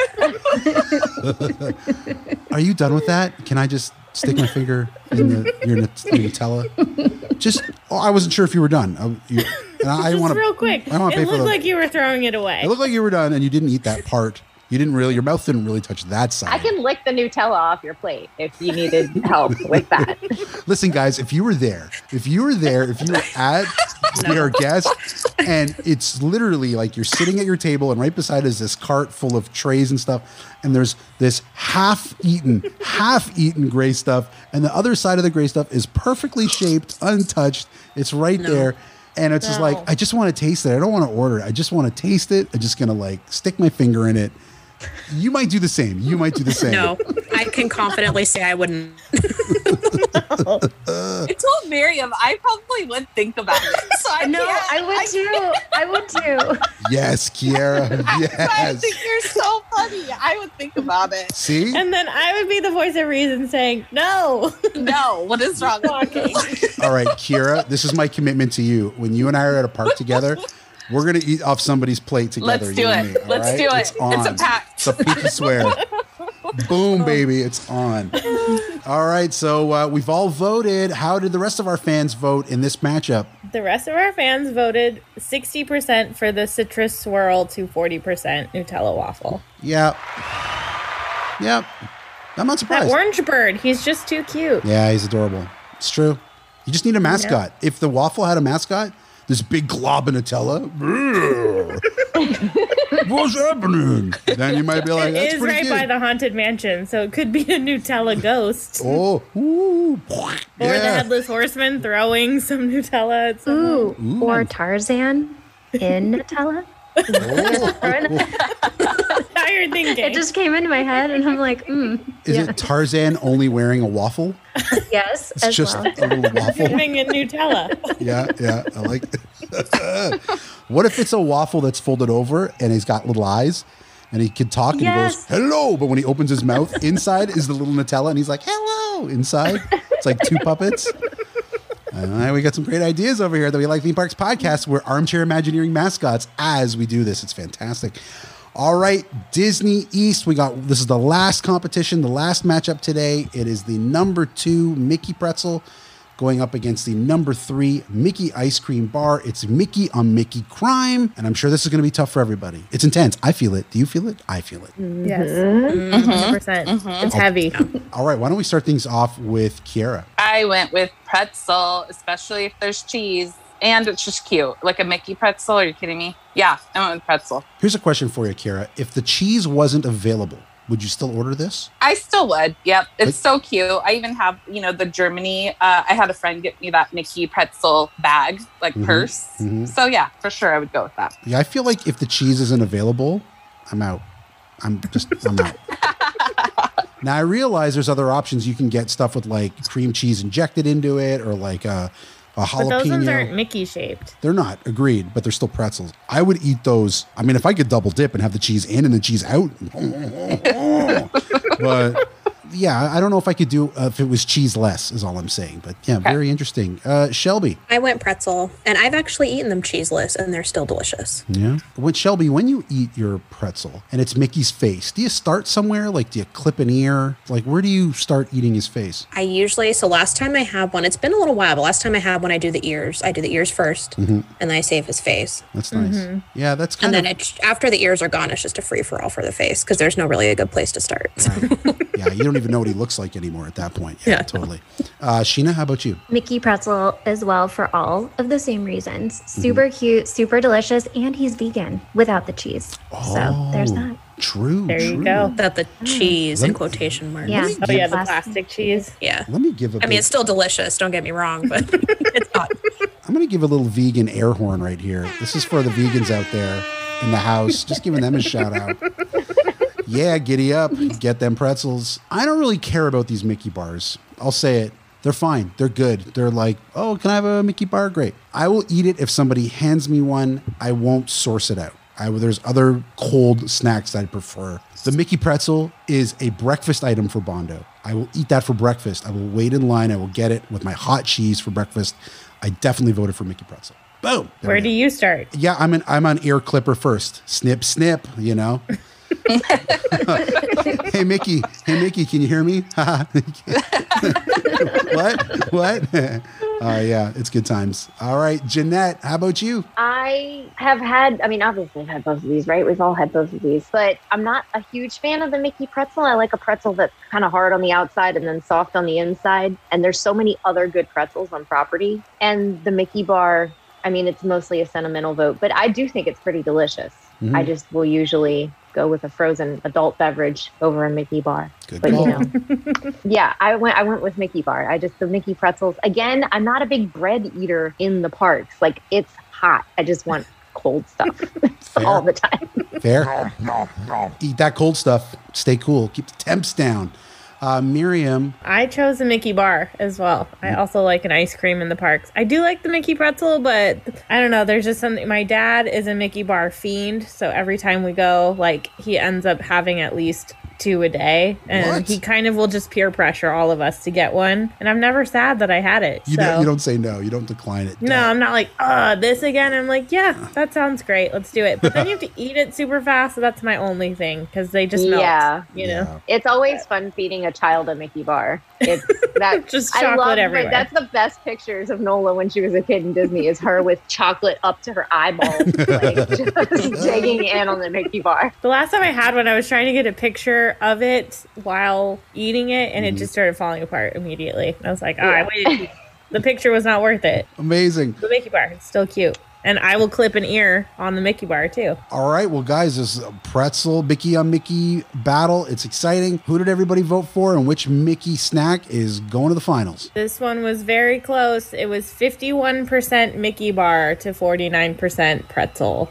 Are you done with that? Can I just stick my finger in the, your, Nut- your Nutella? Just, oh, I wasn't sure if you were done. I, you, and I, I Just want real quick. I wanna It pay for looked the- like you were throwing it away. It looked like you were done, and you didn't eat that part. You didn't really. Your mouth didn't really touch that side. I can lick the Nutella off your plate if you needed help with that. Listen, guys, if you were there, if you were there, if you were at your guest, and it's literally like you're sitting at your table, and right beside is this cart full of trays and stuff, and there's this half-eaten, half-eaten gray stuff, and the other side of the gray stuff is perfectly shaped, untouched. It's right there. And it's just No. like, I just want to taste it. I don't want to order it. I just want to taste it. I'm just going to like stick my finger in it. You might do the same. You might do the same. No, I can confidently say I wouldn't. I told Miriam I probably would think about it. So I No, can't- I would too. I would too. Yes, Kiara. I Yes. think you're so funny. I would think about it. See? And then I would be the voice of reason saying, no. No, what is wrong with Walking. All right, Kiara, this is my commitment to you. When you and I are at a park together, we're going to eat off somebody's plate together. Let's do you it. and me, all Let's right? do it. It's on. It's a pact. It's a pinky swear. Boom, baby. It's on. All right, so uh, we've all voted. How did the rest of our fans vote in this matchup? The rest of our fans voted sixty percent for the citrus swirl to forty percent Nutella waffle. Yeah. Yep. I'm not That surprised. orange bird, he's just too cute. Yeah, he's adorable. It's true. You just need a mascot. If the waffle had a mascot, this big glob of Nutella. What's happening? Then you might be like, It that's is pretty right cute. by the haunted mansion, so it could be a Nutella ghost. Oh, ooh, Or the yeah. headless horseman throwing some Nutella at someone. Ooh, or Tarzan in Nutella. Now you're thinking. It just came into my head, and I'm like, mm, Is yeah. it Tarzan only wearing a waffle? yes, It's as just well. a little waffle. Giving it Nutella. Yeah, yeah, I like it. What if it's a waffle that's folded over and he's got little eyes and he can talk and Yes. he goes, hello. But when he opens his mouth, inside is the little Nutella and he's like, hello, inside. It's like two puppets. Uh, we got some great ideas over here that we like Theme Parks Podcast. We're armchair Imagineering mascots as we do this. It's fantastic. All right, Disney East. We got this is the last competition, the last matchup today. It is the number two Mickey Pretzel going up against the number three Mickey Ice Cream Bar. It's Mickey on Mickey Crime, and I'm sure this is going to be tough for everybody. It's intense. I feel it. Do you feel it? I feel it. Yes. one hundred percent. It's heavy. All right, why don't we start things off with Kiara? I went with pretzel, especially if there's cheese. And it's just cute. Like a Mickey pretzel. Are you kidding me? Yeah, I went with pretzel. Here's a question for you, Kiara. If the cheese wasn't available, would you still order this? I still would. Yep. It's Like- so cute. I even have, you know, the Germany. Uh, I had a friend get me that Mickey pretzel bag, like Mhm, purse. mhm. So yeah, for sure I would go with that. Yeah, I feel like if the cheese isn't available, I'm out. I'm just, I'm out. Now I realize there's other options. You can get stuff with like cream cheese injected into it, or like a, a jalapeno. But those ones aren't Mickey shaped. They're not, agreed, but they're still pretzels. I would eat those. I mean, if I could double dip and have the cheese in and the cheese out, but. Yeah, I don't know if I could do uh, if it was cheese less is all I'm saying. But yeah, very interesting. Uh, Shelby. I went pretzel, and I've actually eaten them cheeseless, and they're still delicious. Yeah. When Shelby, when you eat your pretzel and it's Mickey's face, do you start somewhere? Like, do you clip an ear? Like, where do you start eating his face? I usually, so last time I had one, it's been a little while, but last time I had one, I do the ears. I do the ears first, mm-hmm. and then I save his face. That's nice. Mm-hmm. Yeah, that's kind and of. And then it, after the ears are gone, it's just a free for all for the face because there's no really a good place to start. Right. Yeah, you don't even know what he looks like anymore at that point. Yeah, yeah. Totally. Uh, Sheena, how about you? Mickey pretzel as well for all of the same reasons. Super mm-hmm. cute, super delicious, and he's vegan without the cheese. Oh, so there's that. True. There true. you go. Without the cheese Let in me, quotation marks. Yeah. Oh yeah, the plastic cheese. Yeah. Let me give a I mean, big, it's still delicious. Don't get me wrong, but it's not. I'm going to give a little vegan air horn right here. This is for the vegans out there in the house. Just giving them a shout out. Yeah, giddy up. Get them pretzels. I don't really care about these Mickey bars. I'll say it. They're fine. They're good. They're like, oh, can I have a Mickey bar? Great. I will eat it if somebody hands me one. I won't source it out. I, there's other cold snacks that I prefer. The Mickey pretzel is a breakfast item for Bondo. I will eat that for breakfast. I will wait in line. I will get it with my hot cheese for breakfast. I definitely voted for Mickey pretzel. Boom. There Where do you start? Yeah, I'm an I'm on ear clipper first. Snip, snip, you know. Hey Mickey, hey Mickey, can you hear me? What? What? Uh, yeah, it's good times. All right, Jeanette, how about you? I have had, I mean, obviously I've had both of these, right? We've all had both of these, but I'm not a huge fan of the Mickey pretzel. I like a pretzel that's kind of hard on the outside and then soft on the inside. And there's so many other good pretzels on property. And the Mickey bar, I mean, it's mostly a sentimental vote, but I do think it's pretty delicious. Mm-hmm. I just will usually go with a frozen adult beverage over a Mickey bar. Good but call. you know, yeah, I went. I went with Mickey bar. I just the Mickey pretzels. Again, I'm not a big bread eater in the parks. Like it's hot. I just want cold stuff all the time. Fair. Eat that cold stuff. Stay cool. Keep the temps down. Uh, Miriam. I chose a Mickey bar as well. I also like an ice cream in the parks. I do like the Mickey pretzel, but I don't know. There's just something. My dad is a Mickey bar fiend, so every time we go, like he ends up having at least two a day, and What? he kind of will just peer pressure all of us to get one. And I'm never sad that I had it. You, so. don't, you don't say no. You don't decline it. No, I'm not like, oh, this again. I'm like, yeah, that sounds great. Let's do it. But then you have to eat it super fast. So that's my only thing because they just melt. Yeah. You know, Yeah. It's always fun feeding a child a Mickey bar. It's that Just I chocolate love it. everywhere. That's the best pictures of Nola when she was a kid in Disney is her with chocolate up to her eyeballs, like just digging in on the Mickey bar. The last time I had one, I was trying to get a picture of it while eating it, and Mm-hmm. it just started falling apart immediately. I was like, oh, I waited. The picture was not worth it. Amazing. The Mickey bar, it's still cute. And I will clip an ear on the Mickey bar, too. All right. Well, guys, this is a pretzel Mickey on Mickey battle. It's exciting. Who did everybody vote for, and which Mickey snack is going to the finals? This one was very close. It was fifty-one percent Mickey bar to forty-nine percent pretzel.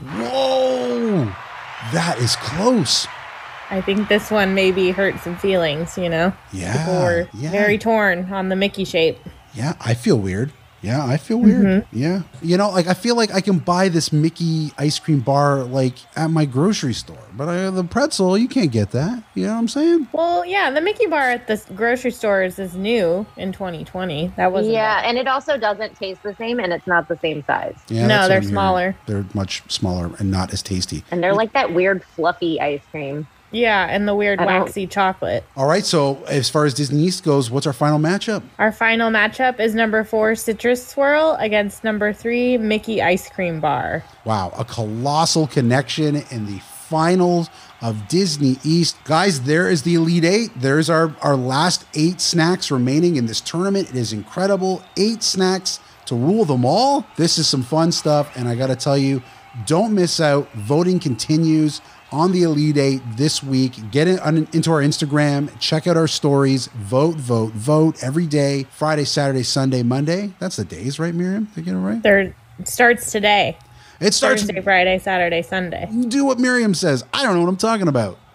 Whoa. That is close. I think this one maybe hurt some feelings, you know? Yeah. People were yeah. very torn on the Mickey shape. Yeah, I feel weird. Yeah, I feel weird. Mm-hmm. Yeah. You know, like I feel like I can buy this Mickey ice cream bar like at my grocery store, but I, the pretzel, you can't get that. You know what I'm saying? Well, yeah, the Mickey bar at the grocery stores is new in twenty twenty. That wasn't Yeah, that- and it also doesn't taste the same, and it's not the same size. Yeah, No, that's what they're I'm hearing. smaller. They're much smaller and not as tasty. And they're like that weird fluffy ice cream. Yeah, and the weird I don't- waxy chocolate. All right, so as far as Disney East goes, what's our final matchup? Our final matchup is number four Citrus Swirl against number three Mickey Ice Cream Bar. Wow, a colossal connection in the finals of Disney East. Guys, there is the Elite Eight. There's our, our last eight snacks remaining in this tournament. It is incredible. Eight snacks to rule them all. This is some fun stuff, and I got to tell you, don't miss out. Voting continues on the Elite Eight this week. Get in, on, into our Instagram, check out our stories, vote, vote, vote every day, Friday, Saturday, Sunday, Monday. That's the days, right, Miriam? Did I get it right? They're, it starts today. It starts. Thursday, Friday, Saturday, Sunday. Do what Miriam says. I don't know what I'm talking about.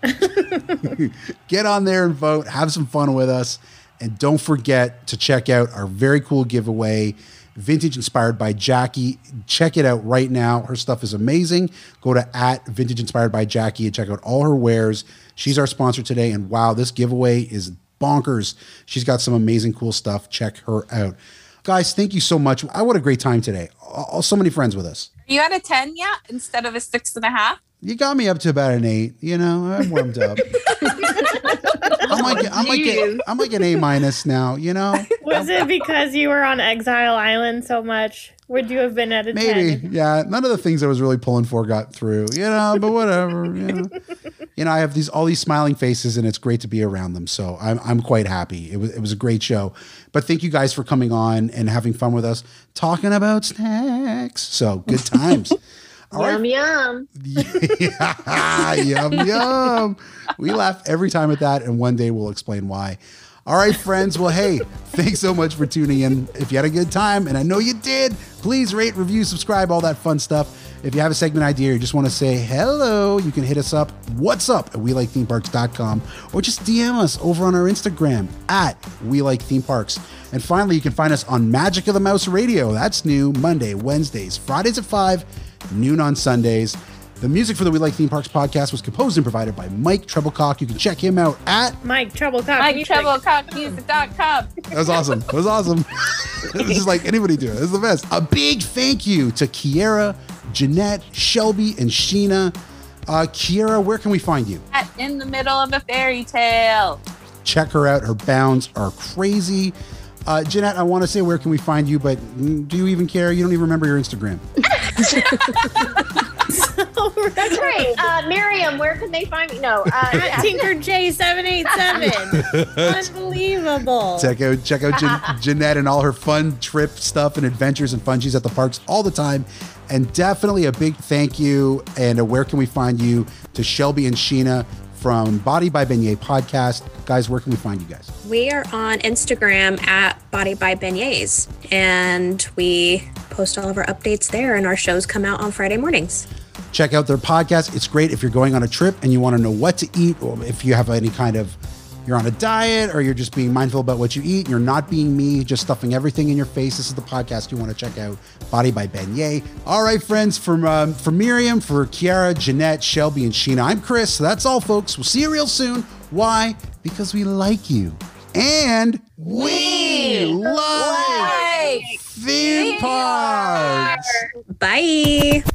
Get on there and vote. Have some fun with us. And don't forget to check out our very cool giveaway, Vintage Inspired by Jackie. Check it out right now. Her stuff is amazing. Go to at Vintage Inspired by Jackie and check out all her wares. She's our sponsor today. And wow, this giveaway is bonkers. She's got some amazing cool stuff. Check her out. Guys, thank you so much. I had a great time today. Oh, so many friends with us. Are you at a ten yet instead of a six and a half? You got me up to about an eight. You know, I'm warmed up. I might get, I might get, I might get A minus now. You know, Was it because you were on Exile Island so much? Would you have been at a maybe. ten? Yeah, none of the things I was really pulling for got through. You know, but whatever. You know, you know, I have these all these smiling faces, and it's great to be around them. So I'm I'm quite happy. It was it was a great show. But thank you guys for coming on and having fun with us, talking about snacks. So good times. All yum, right. yum. Yeah, yum, yum. We laugh every time at that, and one day we'll explain why. All right, friends. Well, hey, thanks so much for tuning in. If you had a good time, and I know you did, please rate, review, subscribe, all that fun stuff. If you have a segment idea or you just want to say hello, you can hit us up. What's up at we like theme parks dot com, or just D M us over on our Instagram at we like theme parks. And finally, you can find us on Magic of the Mouse Radio. That's new Monday, Wednesdays, Fridays at five, noon on Sundays. The music for the We Like Theme Parks podcast was composed and provided by Mike Treblecock. You can check him out at Mike Treblecock. Mike Music. Treblecock Music dot com. That was awesome. That was awesome. This is like anybody do it. This is the best. A big thank you to Kiera, Jeanette, Shelby, and Sheena. Uh, Kiera, where can we find you? At In the Middle of a Fairy Tale. Check her out. Her bounds are crazy. Uh, Jeanette, I want to say where can we find you, but mm, do you even care? You don't even remember your Instagram. That's right. Uh, Miriam, where can they find me? No. Uh, At yeah. Tinker J seven eight seven. Unbelievable. Check out check out Jan- Jeanette and all her fun trip stuff and adventures and fun. She's at the parks all the time. And definitely a big thank you. And a where can we find you to Shelby and Sheena from Body by Beignet podcast. Guys, where can we find you guys? We are on Instagram at Body by Beignets, and we post all of our updates there, and our shows come out on Friday mornings. Check out their podcast. It's great if you're going on a trip and you want to know what to eat, or if you have any kind of, you're on a diet, or you're just being mindful about what you eat, and you're not being me, just stuffing everything in your face. This is the podcast you want to check out, Body by Beignet. All right, friends, from um, for Miriam, for Kiara, Jeanette, Shelby, and Sheena, I'm Chris. So that's all, folks. We'll see you real soon. Why? Because we like you. And we, we like, like theme parks. Bye.